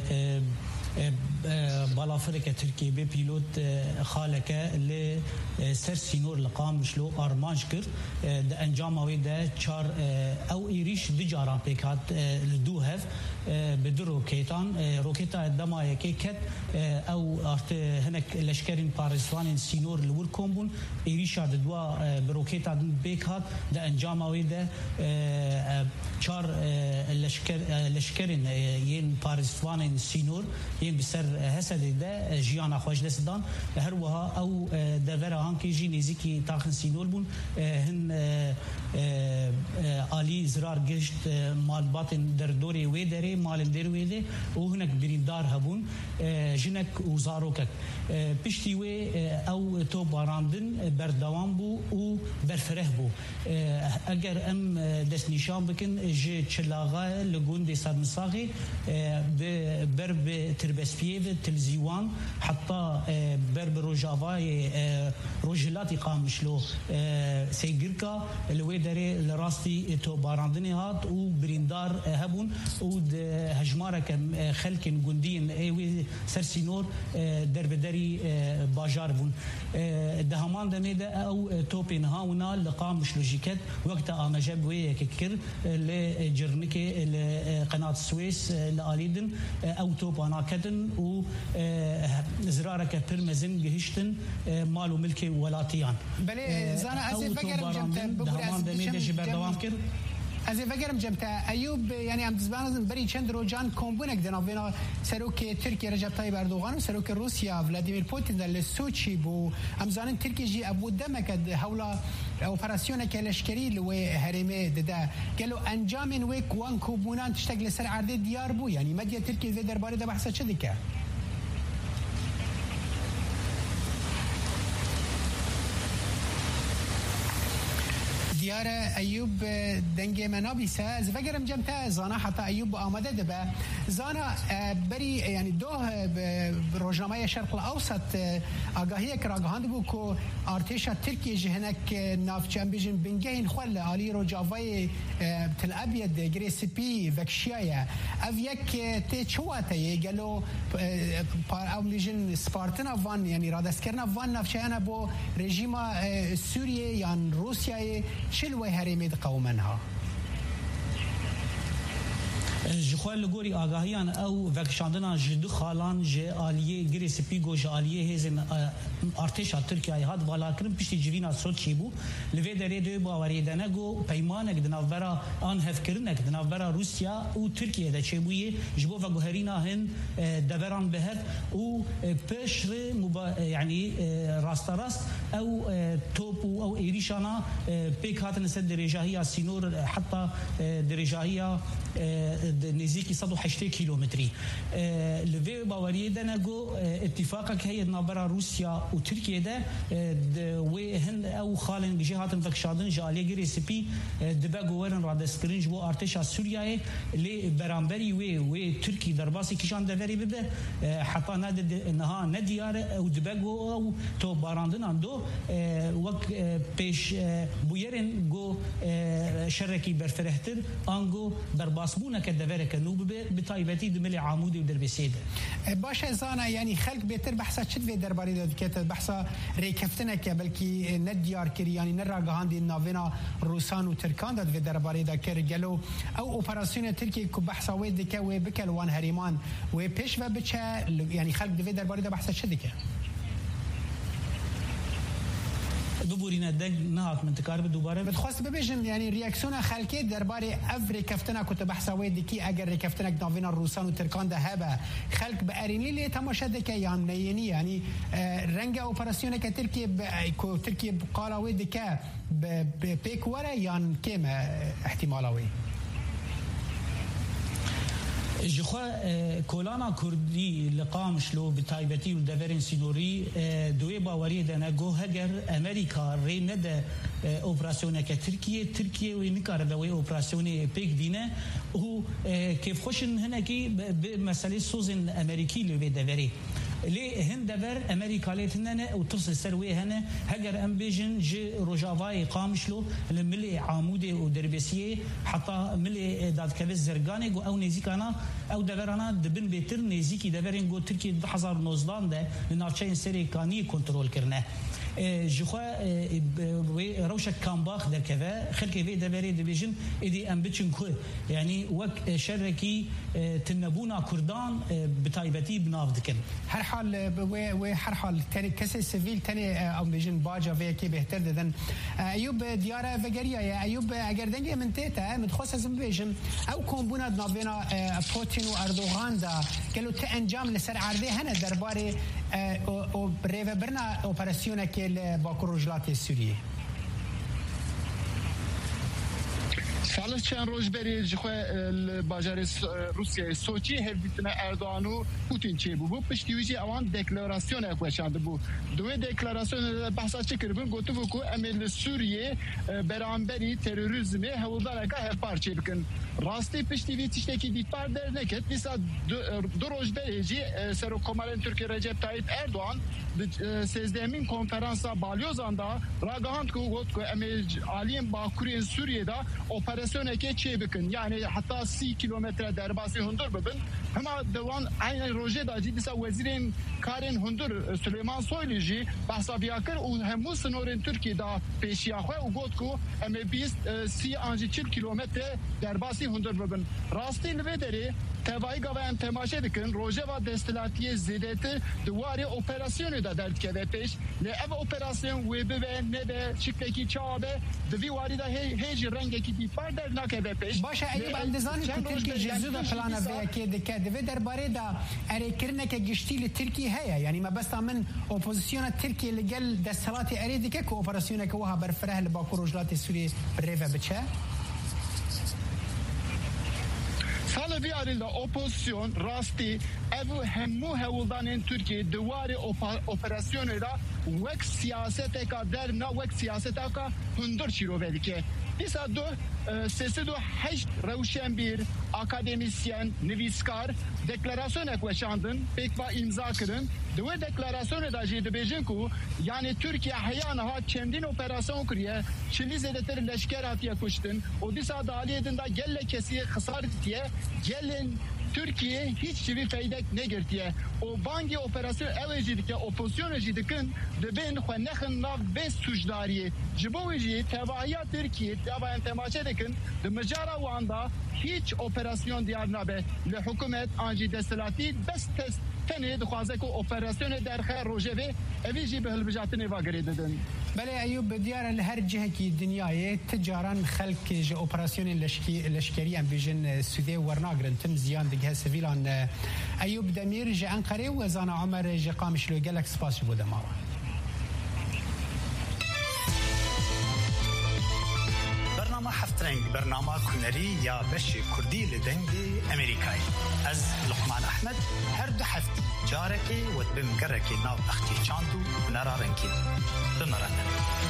Speaker 12: بالافريقيا تركيا ببيلوت خالكه ل سر سينور لقام مشلو ارمانج كر د انجاموي د چار او ايريش دجاران بيكات لدوهف بدرو كيتان روكيتا دما كيكت او ارت هناك لشكرين باريسوان سينور لور كومبون ايريشا دوا بروكيتا بيكات د انجاموي د چار لشكر لشكرين ين باريسوان سينور ين بسر هسد ده جيانا خوش دستان هر وها او دورا هانكي جي نزيكي تاخن سينول بون هن علي زرار گشت مال باطن در دوري ويدري مال در ويده و هناك بريندار هبون جنك وزاروكك پشتي وي او تو باراندن بردوام بو و برفره بو اگر ام دست نشان بكن جي چلاغا لگون دي صد مساغي بر بتربسبيه بالتلزيوان حتى بر بروجافاي روجلاتي قامشلو سيجركا الويدري لراستي تو باراندني هات و بريندار هبون و هجمارك خلق جندين ايوي سرسينور دربدري باجار بون دهمان دميده او توبين هاونا لقام لوجيكات وقت امجب وي ككر لجرنكي لقناه السويس لاليدن او توب انا كدن و زرارك برمزن جهشتن مالو ملكي ولاتيان
Speaker 2: بله زانا ازي فكر جمت
Speaker 12: دهمان دميده جبر دوام كر
Speaker 2: از فکرم جمتا ایوب یعنی ام دزبان بری چند روزان کمبونک دناوینا سروک ترکیه رجب طیب اردوغان و سروک روسیا ولادیمیر پوتین در سوچی بو ام زانن ترکیه جی ابو دمک حولا اپراسیون کلشکری لوی هرمه ددا قالو انجام وی کوان کوبونان تشتغل سر عرض دیار بو یعنی مدیا ترکیه درباره ده بحث چه دیگه دیار ایوب دنگ منابیسه از فکرم جمتا زانا حتی ایوب آماده ده به زانا بری یعنی دو روزنامه شرق الاوسط آگاهی کراگهاند بو کو ارتش ترکیه جهنک نافچن بیجن بنگهین خل علی روجاوای تل ابيض گریسپی وکشیای اف یک ته چواته گلو او بیجن سپارتنا وان یعنی رادسکرنا وان نافچن بو رژیم سوریه یا روسیه شلوه هرمید قومنها
Speaker 12: جخوال لگوری آگاهیان او وکشاندنا جدو خالان جه آلیه گریس پیگو جه آلیه هزن ارتشا ترکیه هاد والا کرم پشتی جوینا سوت چی بو لوی داره دوی باوری دنگو پیمانک دنافبرا آن هفکرنک دنافبرا روسیا و ترکیه ده چه بویه جبو و گوهرینا هن دوران بهد و پشر یعنی راست راست او توپو او ایریشانا پیک هاتن سد درجاهی سینور حتی درجاهی نزيكي صدو حشتي كيلومتري لفي باوريه دناغو اتفاقك هي نابرا روسيا وتركيا ده وهن او خالن بجهات فكشادن جالي جريسبي دباغو ورن رادسكرينج بو ارتشا سوريا لي برامبري وي وي تركي درباسي كيشان دفري بده حتى ناد انها نديار او دباغو او تو باراندن اندو وك بيش بويرن جو شركي برفرهتر انغو درباسبونا كدفر كنوب بطيبتي دملي عمودي ودربسيده
Speaker 2: باشه زانا يعني خلق بيتر بحثا چد في درباري داد كت بحثا ريكفتنا ك بلكي نديار كري يعني نراغاندي نافينا روسان وتركان داد في درباري دا كر جلو او اوبراسيون تركي كو بحثا ويد ك وبكل وان هريمان وبيش وبچا يعني خلق في درباري دا بحثا چد ك
Speaker 12: دوبورينا دق نهات من تكارب دوباره
Speaker 2: بتخواست ببيجن يعني رياكسيون خلقي درباري افري كفتنا كنت بحثا ويد كي اگر ريكفتنا نافينا الروسان وتركان ده هبه خلق باريني لي تماشا دك يعني يعني رنگ اوبراسيون كتركي كو تركي قال ويد ك بيك ورا يعني كما احتمالاوي
Speaker 12: جخوا کولانا کردی لقامش لو بتایبتی و دورین سینوری دوی باوری دنا گو هگر امریکا ری نده اپراسیون که ترکیه ترکیه و نکاره دوی اپراسیون پیک دینه و کیف خوشن هنا کی به مسئله سوزن امریکی لو دوری لي هند دبر امريكا ليتنا او ترس سروي هنا هجر ام بيجن جي روجافاي قامشلو الملي عامودي ودربسيه حتى ملي داد كبز زرغاني او نيزيكانا او دبرانا دبن بيتر نيزيكي دبرين جو تركي ألفين وتسعطعش ده لنارتشين سري كاني كنترول كرنا جخوا روشك كان باخ در كذا خلك في دبري دبيجن ادي ام بتشن كو يعني وك شركي تنبونا كردان بتايبتي بنافدكن
Speaker 2: هر حال و هر حال تاني كسي سيفيل تاني او بيجن باجا في كي بهتر ددن ايوب ديارة فقرية يا ايوب اگر دنگي من تيتا متخصص اسم بيجن او كومبونا نافينا بوتين واردوغان دا قالوا تانجام لسر عرضي هنا درباري او بريفا برنا اوبراسيونا كي باكور رجلات سوريا
Speaker 13: سالس چند روز بری جخوا باجار روسیه سوچی هفدیتنا اردوغان و پوتین چه بو بو پشتیویجی اوان دکلاراسیون اکوشانده بو دوی دکلاراسیون بحثا چه کربن گوتو بو که امیل سوریه برانبری تروریزمی هولدار اکا هر پارچه بکن راستی پشتیوی تشتکی دیپار در نکت دیسا دو روز بریجی سرو کمالن ترکی رجب تایید اردوغان سیزدهمین konferansa balyozanda ragahant ku got ku emeil aliyem bakuriyên Suriye'de operasyoneke çê bikin yani hatta سی kilometre derbasî hundur bibin hema dewan aynı roje da jî dîsa wezîrên karên hundur Süleyman Soylu jî behsa kir û hemû snorên Tirkiyeyê da pêşiya xwe û got ku em ê bîst سی an jî çil kilometre derbasî hundur bibin rastî li vê derê tevayî gava em temaşe dikin rojeva destilatiye zêdetî di warê operasyonê da derdikeve pêş lê ev operasyon wê bibe nebe çiklekî çawa be di vî warî da hê jî rengekî dîpar dernakeve pêş
Speaker 2: باشا ايوب ام دزاني ku Tirkiye جزو da plana vêyekê dike divê derbarê da erêkirineke giştî li Tirkiye heye yani me besta min opozisyona Tirkiye li gel desthilatê erê dike ku operasyoneke wiha berfireh li Bakur Rojhilatê Sûriyê bi rêve biçe
Speaker 13: Sala viyaril da opozisyon rastî ev hemû hewildanên Tirkiye di warê operasyonê da wek siyaseteka derna wek siyaseteka hundur çîrove dike. Dîsa du sêsî du heşt rewşenbîr akademisyen nivîskar deklarasyonek weşandin pêkva imza kirin di wê deklarasyonê da jî dibêjin ku yani Tirkiye heya niha çendîn operasyon kiriye çilî zêdetir leşker hatiye kuştin û dîsa di aliyê din da gelek kesî xisar ditiye gelên Türkiye hiç çivi feydek negirtiye. O bangi operasyon ev jî dike opozisyon jî dikin dibin xwe nexin nav vê suçdariyê. Ji bo wê jî tevahiya Tirkiye tevahiyan temaşe dikin di mijara wan da hiç operasyon diyar nabe. Li hikûmet an jî desthilatî bes test tenê dixwaze ku operasyonê derxe rojevê evî jî bi hilbijatinê vagirê didin.
Speaker 2: بله ایوب دیار هر جهه کی دنیای تجاران خلق ج اپراسیون لشکی لشکری ام بیژن سوده ورناگرن تم زیان دیگه سیویلان ایوب دمیر ج انقره و زانا عمر ج قامش لو گلک سپاس بوده ما
Speaker 14: برنامه هفت رنگ برنامه کنری یا بش کردی لدنگی امریکایی از لقمان احمد هر دو هفت جارکی و بمگرکی ناو اختی چاندو و نرارنکی بمرانه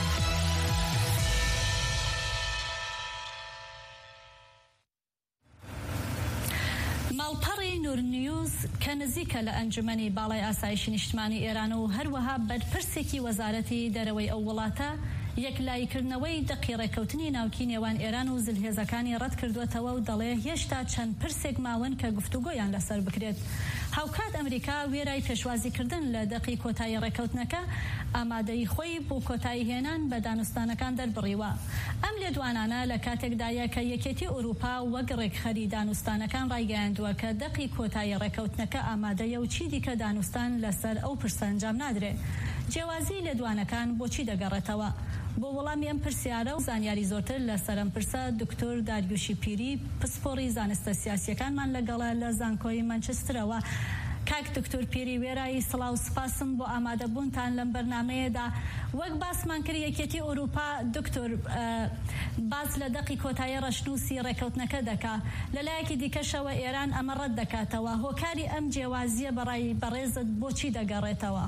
Speaker 3: ماڵپەڕی نورنیوز کە نزیکە لە ئەنجومەنی باڵای ئاسایشی نیشتمانی ئێران و هەروەها بەرپرسێکی وەزارەتی دەرەوەی ئەو وڵاتە یەکلایکردنەوەی دەقی ڕێکەوتنی ناوکی نێوان ئێران و زلهێزەکانی ڕەت کردوێتەوە و دەڵێ هێشتا چەند پرسێک ماون کە گفتوگۆیان لەسەر بکرێت. هاوکات ئەمریکا وێرای پێشوازیکردن لە دەقی کۆتایی ڕێکەوتنەکە ئامادەی خۆی بۆ کۆتایی هێنان بە دانوستانەکان دەربڕیوە. ئەم لێدوانانە لە کاتێکدایە کە یەکێتی ئوروپا وەک ڕێکخەری دانوستانەکان ڕایگەیاندووە کە دەقی کۆتایی ڕێکەوتنەکە ئامادەیە و چی دیکە دانوستان لەسەر ئەو پرسە ئەنجام نادرێت. جیاوازی لێدوانەکان بۆچی دەگەڕێتەوە؟ بۆ وەڵامی ئەم پرسیارە و زانیاری زۆرتر لەسەر ئەم پرسە دکتۆر داریوشی پیری پسپۆڕی زانستە سیاسیەکانمان لەگەڵە لە زانکۆی مانچسترەوە. کاک دکتۆر پیری وێرایی سڵاو سپاسم بۆ ئامادەبوونتان لەم بەرنامەیەدا. وەک باسمان کرد یەکێتی ئەوروپا دکتۆر باز لە دەقی کۆتایی ڕەشنووسی ڕێکەوتنەکە دەکا، لەلایەکی دیکەشەوە ئێران ئەمە ڕەت دەکاتەوە. هۆکاری ئەم جیاوازیە بەڕای بەڕێزت بۆچی دەگەڕێتەوە؟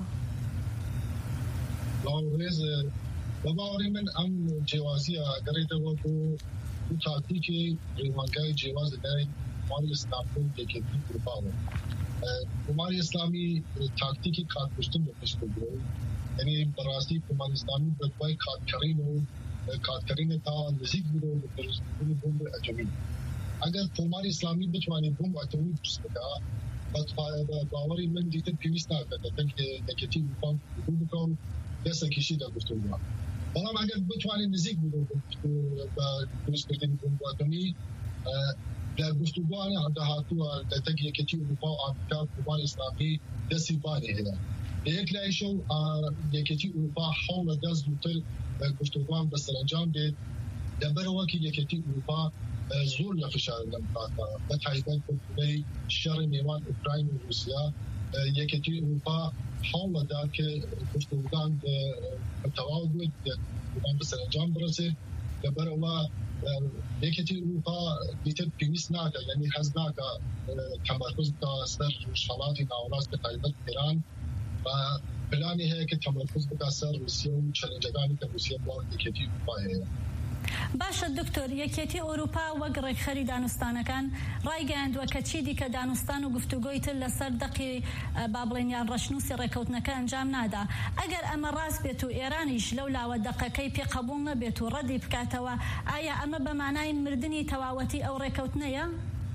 Speaker 15: بەباوەڕی من ئەم جیاوازیە گەڕێتەوە بۆ تاکتیکی ڕێوانگای جیاواز لەلای کوماری ئیسلامی و یەکێتی ئەوروپاوە. کوماری ئیسلامی تاکتیکی کاتکوشتن بە پشت بگرێ، یعنی بەڕاستی کوماری ئیسلامی بە دوای کاتکەڕین و کاتکەڕینە تا نزیک بوو بە دروستبوونی بۆمب ئەتۆمی. ئەگەر کوماری ئیسلامی بتوانێت بۆمب ئەتۆمی دروست بکات، باوەڕی من دیتر پێویست ناکات یەکێتی ئەوروپا گفتوگۆ بکات و دەستێکیشی دەگفتوگۆ. بەڵام ئەگەر بتوانێت نزیک بوو بە دروستکردنی بۆمب ئەتۆمی، لە گفتوگۆیان داهاتووە لە تەک یەکێتی ئەوروپا و ئامریکا کوماری ئیسلامی دەستی بانێ هەیە. لەیەک لایشە یەکێتی ئەوروپا حەوڵە دەست زووتر گفتوگۆیان بەسەرئەنجام بێت، لەبەرەوەکی یەکێتی ئەوروپا زۆر لە فشار لەم کاتە بە تایبەت بەبوونەی شەڕی نێوان ئوکراین و رووسیا. یەکێتی ئەوروپا حەوڵە دا کە گفتوگۆیان تەواو بێت، گفتوگۆیان بەسەرئەنجام بڕەچێت. لەبەرەوە یەکێتی ئەوروپا دیتر پێویست ناکە، یعنی حەز ناکە تەمەرکۆز بکە سەر ڕۆژهەڵاتی ناوەڕاست بە تایبەت ئێران و پلانی هەیە کە تەمەرکۆز بکە سەر رووسیا و چەلەنجەکانی کە رووسیا بۆ یەکێتی ئەوروپا هەیە.
Speaker 3: باشە دکتۆر، یەکێتی ئەوروپا وەک ڕێکخەری دانوستانەکان ڕایگەیاندووە کە چی دیکە دانوستان و گفتوگۆی تر لەسەر دەقی با بڵێن یان ڕەشنووسی ڕێکەوتنەکە ئەنجام نادا. ئەگەر ئەمە ڕاست بێت و ئێرانیش لەو لاوە دەقەکەی پێ قبوڵ نەبێت و ڕەدی بکاتەوە، ئایا ئەمە بە مانای مردنی تەواوەتی ئەو ڕێکەوتنەیە؟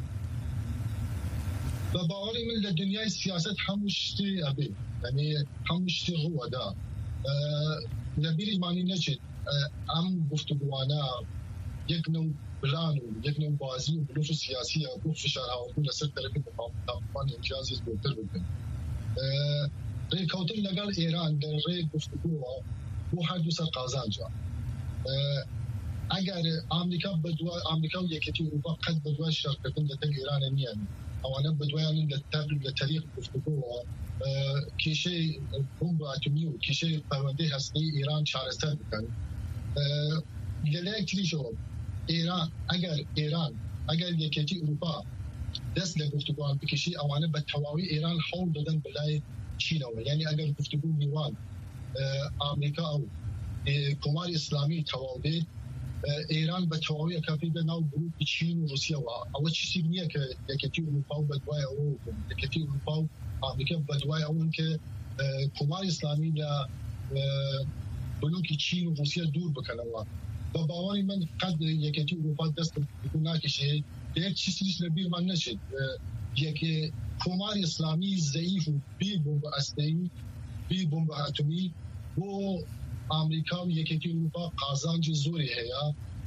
Speaker 15: بە باوەڕی من لە دنیای سیاست هەموو شتی ئەبێ، یعنی هەموو شتی ڕووەدا. لەبیریمانی نەچێت ئەم گفتوگوانە یەک نوع بلان و یەک نوع بازی و بلوف سیاسیە بۆ فشار هاوردن لەسەر تەرەفی مخالفان امتیازی زۆرتر بکەن. ڕێکەوتن لەگەڵ ئێران لە ڕێ گفتوگۆوە بۆ هەردوو سەر قازانجا. ئەگەر ئامریکا بەدوای ئامریکا و یەکێتی ئەوروپا قەت بەدوای شەڕکردن لەگەڵ ئێرانە نییان، ئەوانە بەدوایان لە تەریق گفتوگۆوە کێشەی بۆمب ئاتۆمی و کێشەی پەروەندەی هەستەی ئێران چارەسەر بکەن. لەلایەک تریشەوە ئێران ئەگەر ئێران ئەگەر یەکێتی ئەوروپا دەست لە گفتوگۆیان بکێشی، ئەوانە بە تەواوی ئێران هەوڵ دەدەن بەلای چینەوە. یعنی ئەگەر گفتوگۆ میوان ئامریکا و کوماری ئیسلامی تەواو بێت، ئێران بە تەواوی ئەکافی بە ناو گروپی چین و رووسیاوە. ئەوە چیزی نییە کە یەکێتی ئەوروپا و بەدوای ئەوە یەکێتی ئەوروپا و ئامریکا بەدوای ئەوەن کە کوماری ئیسلامی لە بلوکی چین و رووسیا دوور بکەنەوە. بە باوەڕی من قەت یەکێتی ئەوروپا دەست ناکێشێ. یەک چیزیش لە بیرمان نەچێت، یەکێ کوماری ئیسلامی زەیف و بێ بۆمب ئەستەیی بێ بۆمب ئاتۆمی بۆ ئامریکا و یەکێتی ئەوروپا قازانجی زۆری هەیە.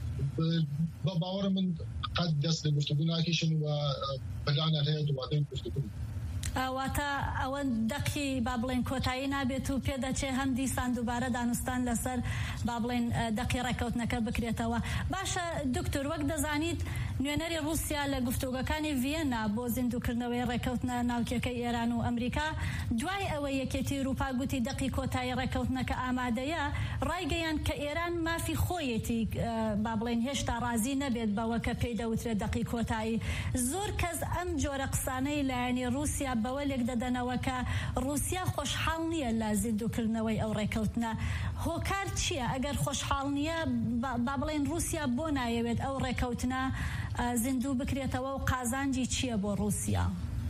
Speaker 15: بە باوەڕ من قەت دەست لە گفتوگۆ ناکێشن و پلانیان هەیە دوواتەی گفتوگۆ.
Speaker 3: واتە ئەوە دەقی با بڵێن کۆتایی نابێت و پێدەچێ هەم دیسان دووبارە دانوستان لەسەر با بڵێن دەقی ڕێکەوتنەکە بکرێتەوە. باشە دکتۆر، وەک دەزانیت نوێنەری رووسیا لە گفتوگەکانی ڤیێنا بۆ زیندووکردنەوەی ڕێکەوتنە ناوکیەکەی ئێران و ئەمریکا، دوای ئەوە یەکێتی ئەوروپا گوتی دەقی کۆتایی ڕێکەوتنەکە ئامادەیە، ڕایگەیان کە ئێران مافی خۆیەتی با بڵێن هێشتا ڕازی نەبێت بەوە کە پێی دەوترێت دەقی کۆتایی. زۆر کەس ئەم جۆرە قسانەی لایەنی رووسیا بەوە لێک دەدەنەوە کە رووسیا خۆشحاڵ نییە لە زیندووکردنەوەی ئەو ڕێکەوتنە. هۆکار چییە؟ ئەگەر خۆشحاڵ نییە با بڵێن رووسیا بۆ نایەوێت ئەو ڕێکەوتنە زیندوو بکرێتەوە و قازانجی چییە بۆ رووسیا؟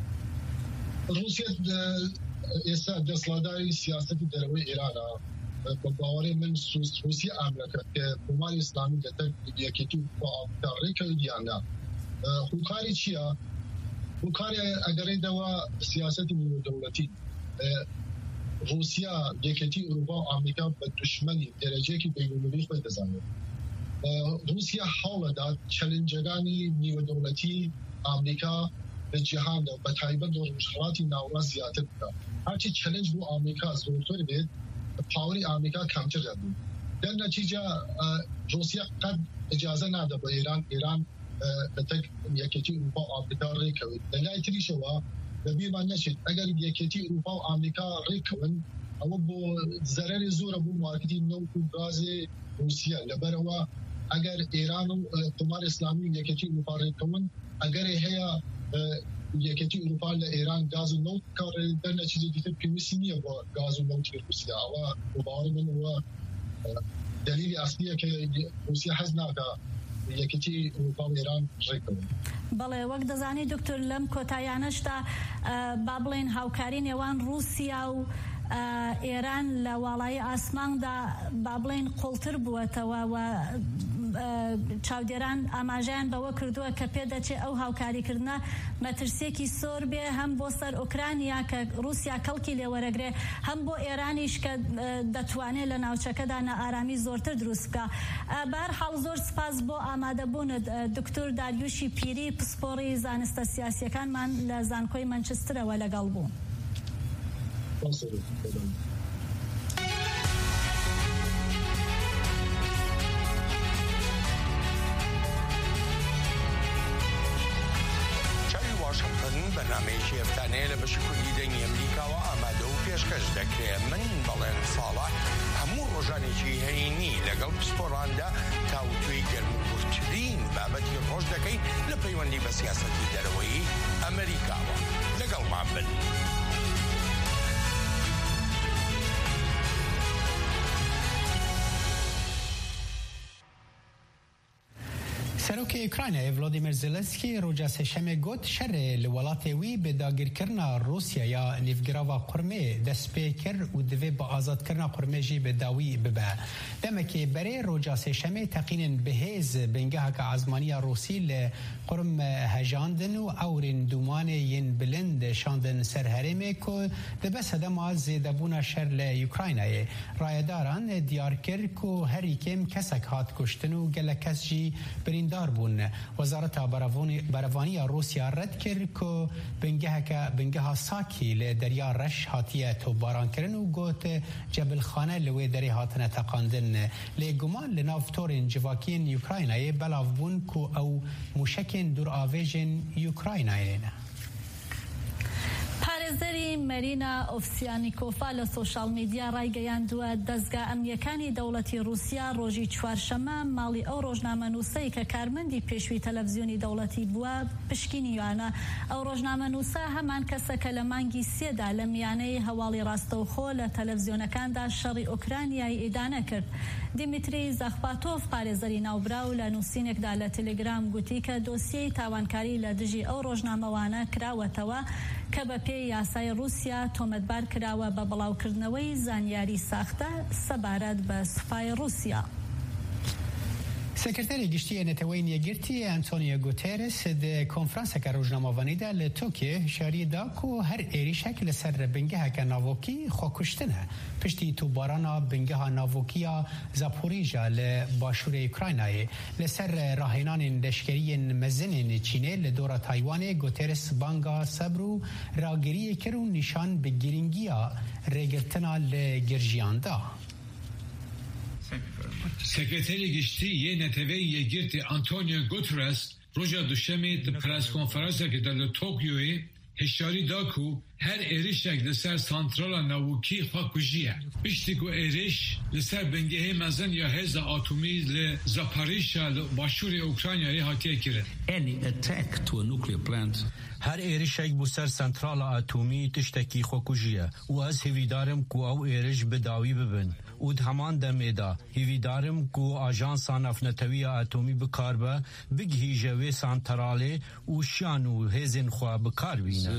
Speaker 15: رووسیا ئێستا دەسەڵاتداری سیاسەتی دەرەوەی ئێرانە. بە باوەڕی من رووسیا ئامرەکە کە کوماری ئیسلامی لەتەر یەکێتی ئەوروپا ڕێکەوتیانە. هۆکاری چییە؟ هۆکاری ئەگەڕێتەوە سیاسەتی نێودەوڵەتی. رووسیا یەکێتی ئەوروپا و ئامریکا بە دوشمەنی دەرەجەیەکی بین‌المللی خۆی دەزانێت. رووسیا هەوڵەدا چەلەنجەکانی نێودەوڵەتی ئامریکا لە جیهاندا بە تایبەت ڕۆژهەڵاتی ناوەڕاست زیاتر بکات. هەرچی چەلەنج بۆ ئامریکا زۆرتر بێت، پاوەری ئامریکا کەمتر دەبێت. در نەتیجە رووسیا قەت ئیجازە نادا بە ئێران ئێران بەتەک یەکێتی ئەوروپا و ئامریکا ڕێکەوێت. لە لای تریشەوە دبی من نشید اگر یکیتی اروپا و آمریکا ریکون او بو ضرر زور بو مارکتی نو گاز روسیه لبروا اگر ایران و قمار اسلامی یکیتی اروپا ریکون اگر هيا یکیتی اروپا ل ایران گاز نو کار در نتیجه دیگه پیوسی نیه با گاز نو که روسیه و باور من و دلیل اصلیه که روسیه حزنا که یکیتی اروپا و ایران ریکون
Speaker 3: بله وقت دزانی دکتر لم کۆتاییانەشدا با بڵێن هاوکاری نێوان رووسیا و ئێران لە واڵایی ئاسماندا با بڵێن قوڵتر بووەتەوە و چاودێران ئاماژیان بەوە کردووە کە پێدەچێت ئەو هاوکاریکردنە مەترسیەکی سۆر بێ هەم بۆ سەر ئوکرانیا کە رووسیا کەڵکی لێوەرەگرێ هەم بۆ ئێرانیش کە دەتوانێت لە ناوچەکەدا نەئارامی زۆرتر دروست بکە. بەهەرحاڵ زۆر سپاس بۆ ئامادەبوونت دکتۆر داریوشی پیری پسپۆڕی زانستە سیاسیەکانمان لە زانکۆی مانچسترەوە لەگەڵ بوو.
Speaker 4: برنامه‌ی هەفتانەیە لە بەشی کوردی دەنگی ئەمریکاوە ئامادە و پێشکەش دەکرێت. من بەڵێن ساڵح هەموو ڕۆژانێکی هەینی لەگەڵ پسپۆڕاندا تاوتوێی گەرمبورترین بابەتی ڕۆژ دەکەین لە پەیوەندی بە سیاسەتی دەرەوەی ئەمریکاوە. لەگەڵمان بن.
Speaker 2: سەرۆکی ئوکراینای ڤلۆدیمیر زێلەنسکی ڕۆژە سێشەمێ گوت شەرێ لە وڵاتێ وی بە داگیرکردنا رووسیا یا نیڤگراوا قورمێ دەست پێ کرد و divê bi azadkirina قورمê jî bi dawî bibe. Demekê berê roja sêşemê teqînin bihêz bingeheka ezmaniya Rûsî li qurm hejandin û ewrên dûmanê yên bilind şandin ser herêmê ku dibe sedema zêdebûna şer li Ukraynayê. Rayedaran diyar kir ku herî kêm kesek hat kuştin û gelek kes jî birîndar bûn. Wezareta Berevaniya Rûsya red kir ku bingeheka bingeha Sakî li derya reş hatiye topbarankirin û got cebilxane li wê derê hatine teqandin. Lê guman li nav torên civakiyên Ukraynayê belav bûn ku ew mûşekên duravêjên Ukraynayê ne.
Speaker 3: پارێزەری مەرینا ئۆفسیانیکۆفا لە سۆشال میدیا ڕایگەیاندووە دەستگا ئەمنیەکانی دەوڵەتی رووسیا ڕۆژی چوارشەمە ماڵی ئەو ڕۆژنامەنووسەی کە کارمەندی پێشووی تەلەڤیزیۆنی دەوڵەتی بووە پشکنیوانە. ئەو ڕۆژنامەنووسە هەمان کەسە کە لە مانگی سێدا لە میانەی هەواڵی ڕاستەوخۆ لە تەلەڤیزیۆنەکاندا شەڕی ئۆکرانیای ئیدانە کرد. دیمیتری زەخپاتۆف پارێزەری ناوبراو لە نووسینێکدا لە تەلێگرام گوتی کە دۆسیەی تاوانکاری لە دژی ئەو ڕۆژنامەوانە کراوەتەوە کە بە پێی یاسای رووسیا تۆمەتبار کراوە بە بڵاوکردنەوەی زانیاری ساختە سەبارەت بە سوپای رووسیا.
Speaker 2: سکرتری گشتی نتوین یگرتی ئەنتۆنیۆ گوتێرس د کۆنفرانسێکە ڕۆژنامەوانیدا لە تۆکیۆ هشاریدا ku her êrişek li ser bingeheke navokî xwekuştin e. Piştî tûbarana bingeha navokiya Zaporîja li başûrê Ukraynayê li ser rahênanên leşkeriyên mezinên Çînê li dora Taywanê Guterres banga sebr û ragiriyê kir û nîşan bi girîngiya rêgirtina li girjiyan da.
Speaker 1: Sekreteri giştî yê neteweyê yekgirtî Antonio Guterres roja duşemê di preskonferansekê de li Tokyoyê hişyarî da ku her êrişek li ser santrala navokî xwe kujiye. Piştî ku êriş li ser bingehê mezin ya hêza atomî li Zaporîja li başûrê Ukraynayê hatiye kirin.
Speaker 16: Any attack to a nuclear plant
Speaker 17: هر êrişek bû ser santrala atomî tiştekî xwekujiye û ez hêvîdarim ku ew êriş bi dawî bibin û di heman demê de hêvîdarim ku ajansa navnetewiya atomî bikar be bigihîje vê santralê û şiyan û hêzên xwe bikar bîne.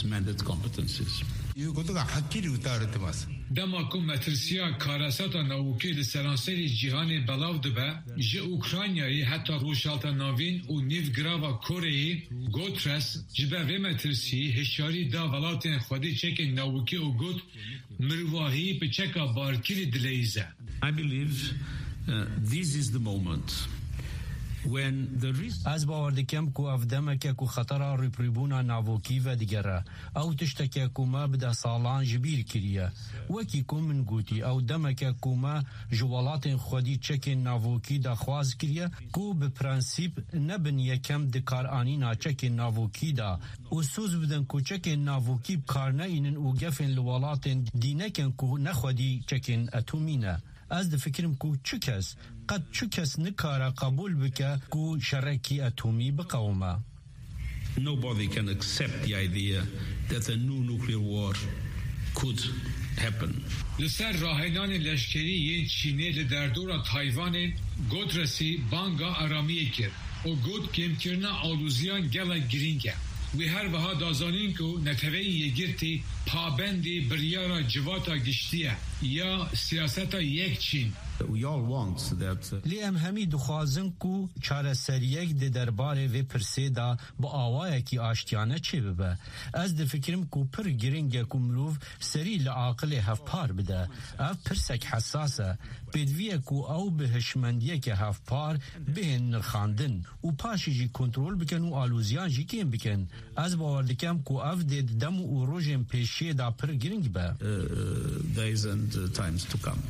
Speaker 1: Dema ku metirsiya karasata navokî li seranserê cîhanê belav dibe ji Ukraynayê heta rojhilata navîn û nîvgrava Koreyê Guterres ji ber vê metirsiyê hişyarî da welatên xwedî çekên navokî û got mirwahî bi çeka barkirî dileyîze.
Speaker 16: I believe uh, this is the moment.
Speaker 17: از باور دکم کو افدمک کو خطر ریپریبونا ناوکی و دیگره او تشتکی کو ما بده سالان جبیر کریه وکی کو من گوتی او دمک کو ما جوالات خودی چک ناوکی دا خواز کریه کو به پرنسیپ نبن یکم دکار آنینا چک ناوکی دا و سوز بدن کو چک ناوکی کارنه اینن او گفن لوالات دینکن کو نخودی چکن اتومینه از د فکرم کو چه کس قد چه کس نکاره قبول بکه کو شرکی اتمی بقومه.
Speaker 16: Nobody can accept the idea that a new nuclear war could happen.
Speaker 1: لسر راهنان لشکری یه چینه لدردورا تایوان گود رسی بانگا آرامیه کرد و گود کم کرنا آلوزیان گلا گرینگه و هر وها دازانین که نتوه یگرتی پابندی بریارا جواتا گشتیه یا سیاست یک چین.
Speaker 16: We all want that
Speaker 17: لیم همی دخوازن کو چاره سریک ده درباره و پرسیدا با آوائه کی آشتیانه چه ببه از ده فکرم کو پر گرنگه کو مروف سری لعاقل هفپار بده اف پرسک حساسه بدویه کو او به هشمندیه که هفپار بهن نرخاندن و پاشی جی کنترول بکن و آلوزیان جی کم بکن از باوردکم کو اف ده دم و روژن پیشی دا پر گرنگ به
Speaker 16: days and times to come.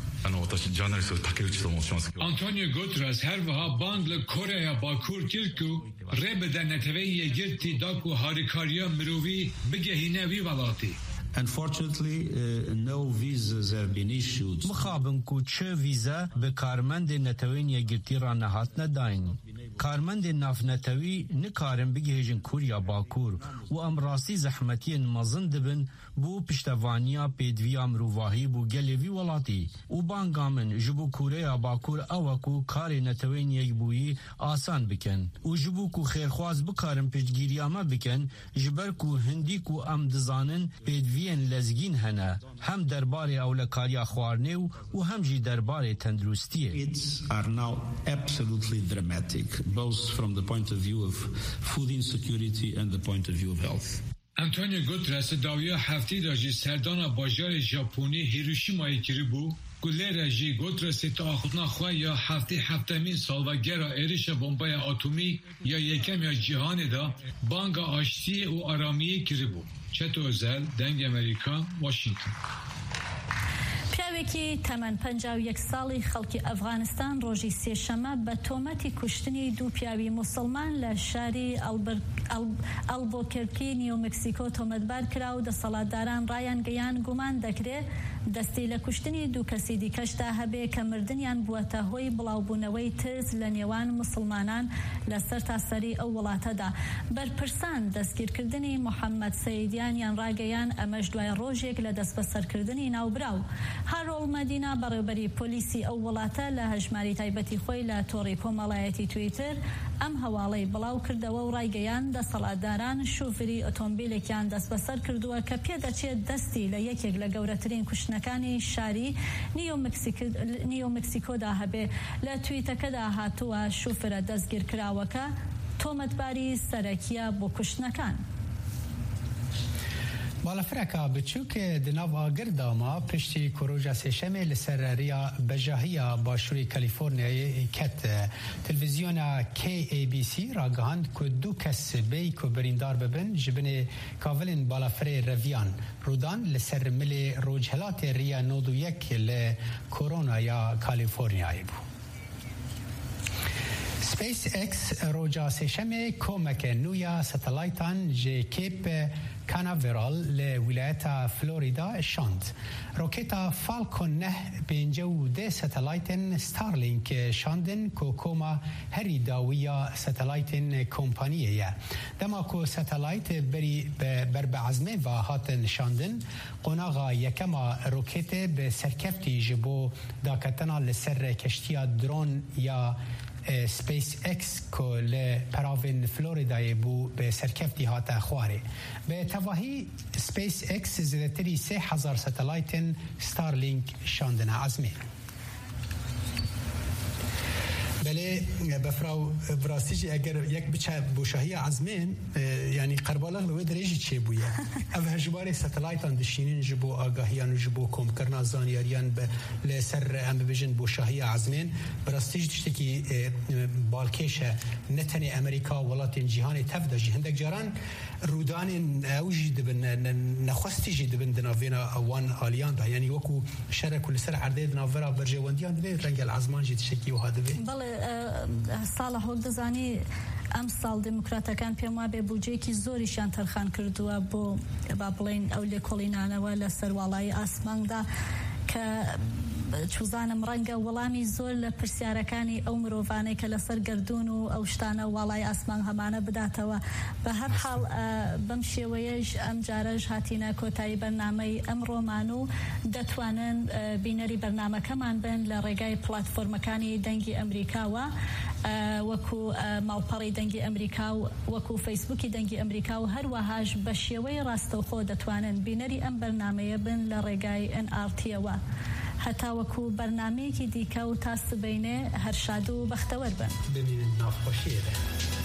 Speaker 1: آنتونیو گوترس هر وها باند لکوره باکور کرد که ری بده نتوه یگرتی دا کو هاریکاریا مروی بگهینه وی ولاتی.
Speaker 16: Unfortunately, uh, no visas have been issued.
Speaker 17: مخابن کو چه ویزا به کارمند نتوین یگرتی را نهات نداین. کارمند ناف نتوی نکارن بگهیجن کوریا باکور و امراسی زحمتی مزن دبن بو پشتوانیا پیدویا مروواهی بو گلوی ولاتی و بانگامن جبو کوریا باکور اوکو کار نتوین یک بویی آسان بکن و جبو کو خیرخواز بکارن پشتگیریاما بکن جبر کو هندی کو ام دزانن پیدوین لزگین هنه هم درباره اولکاریا خوارنه و هم جی درباره تندرستیه.
Speaker 16: It's are now absolutely dramatic, both from the point of view of food insecurity and the point of view of health.
Speaker 1: آنتونیو گوترس داویا هفتی داجی سردان باجار ژاپنی هیروشیمای کری بو گله رجی گوترس تا آخوتنا خواه یا هفتی هفتمین سال و گرا ایرش بمبای اتمی یا یکم یا جهان دا بانگ آشتی و آرامی کری بو. چطور ازل دنگ امریکا واشنگتن.
Speaker 3: پیاوێکی تەمەن پەنجاو یەک ساڵی خەڵکی ئەفغانستان ڕۆژی سێشەمە بە تۆمەتی کوشتنی دوو پیاوی موسڵمان لە شاری ئەلبۆکرکی نیو مکسیکۆ تۆمەتبار کرا و دەسەڵاتداران ڕایان گەیان گومان دەکرێت دەستی لە کوشتنی دوو کەسی دیکەشدا هەبێ کە مردنیان بووەتە هۆی بڵاوبوونەوەی ترس لە نێوان مسلمانان لەسەر تاسەری ئەو وڵاتەدا. بەرپرسان دەستگیرکردنی محەممەد سەیدیانیان ڕاگەیان ئەمەش دوای ڕۆژێک لە دەست بەسەرکردنی ناوبراو. هارۆڵ مەدینا بەڕێوەبەری پۆلیسی ئەو وڵاتە لە هەژماری تایبەتی خۆی لە تۆڕی کۆمەڵایەتی تویتر ئەم هەواڵەی بڵاو کردەوە و ڕایگەیان دەسەڵاتداران شوفری ئۆتۆمبیلێکیان دەست بەسەر کردووە کە پێدەچێت دەستی لە یەکێک لە گەورەترین کوشتنەکانی شاری نیو مکسیکۆدا هەبێ. لە تویتەکەدا هاتووە شوفرە دەستگیر کراوەکە تۆمەتباری سەرەکیە بۆ کوشتنەکان.
Speaker 2: بالافرکا بچوک دناو آگر داما پشتی کروجا سیشمه لسر ریا بجاهیا باشوری کالیفورنیا کت تلویزیون کی ای بی سی را گهاند که دو کس بی که بریندار ببن جبن کاولین بالافر رویان رودان لسر ملی روجهلات ریا نودو یک لکورونا یا کالیفورنیایی بو. سپیس اکس روجا سیشمه کومک نویا ستلایتان جه کیپ کاناورال لولاية فلوريدا شاند. روكيتا فالكون نه بينجو دي ستلايتن ستارلينك شاندن كو كوما هري داوية ستلايتن كومبانية. دما كو ستلايت بري بربع عزمه و هاتن شاندن قناغا يكما روكيت بسركفتي جبو داكتنا لسر كشتيا درون یا سپیس اکس که لپراوین فلوریدای بو به سرکفتی هاته خواره. به تواهی سپیس اکس زیدتری سه هزار ستلایتن ستارلینک شاندنه عزمه. به دلي بفراو براستيجي اگر يك بچا بوشاهي عزمين يعني قربالغ لو دريجي تشيبويا اف هجواري ساتلايت اند شينين جبو اگاهيان جبو كوم كرنا زانياريان لسر ام بيجن بوشاهي عزمين براستيجي تشتكي بالكيشه نتني امريكا ولاتين جهان تفدجي هندك جاران رودان اوجي دبن نخستي جي دبن دنافينا اوان اليان يعني وكو شرك كل سر عدد نافرا برجونديان دبي رنج العزمان جي تشكي وهذا بي
Speaker 3: بله صالح دزاني ام سال ديمقراطيكان پێم بێ بودجێکی زۆریشان تەرخان کردووە بۆ با بڵین ئەو لێکۆڵینانەوە لە سەرواڵایی ئاسماندا کە چوزانم ڕەنگە وەڵامی زۆر لە پرسیارەکانی ئەو مرۆڤانەی کە لەسەر گردون و ئەو شتانە وڵای ئاسمان هەمانە بداتەوە بە هەر حاڵ بەم شێوەیەش ئەم جارەش هاتینە کۆتایی بەرنامەی ئەمڕۆمان و دەتوانن بینەری بەرنامەکەمان بن لە ڕێگای پلاتفۆرمەکانی دەنگی ئەمریکاوە وەکو ماڵپەڕی دەنگی ئەمریکا و وەکو فەیسبووکی دەنگی ئەمریکا و هەروەهاش بە شێوەی ڕاستەوخۆ دەتوانن بینەری ئەم بەرنامەیە بن لە ڕێگای ئەن ئار تیەوە هەتا وەکو بەرنامەیەکی دیکە و تا سبەینێ هەرشاد و بەختەوەر بن
Speaker 2: ببینن ناخۆشیێ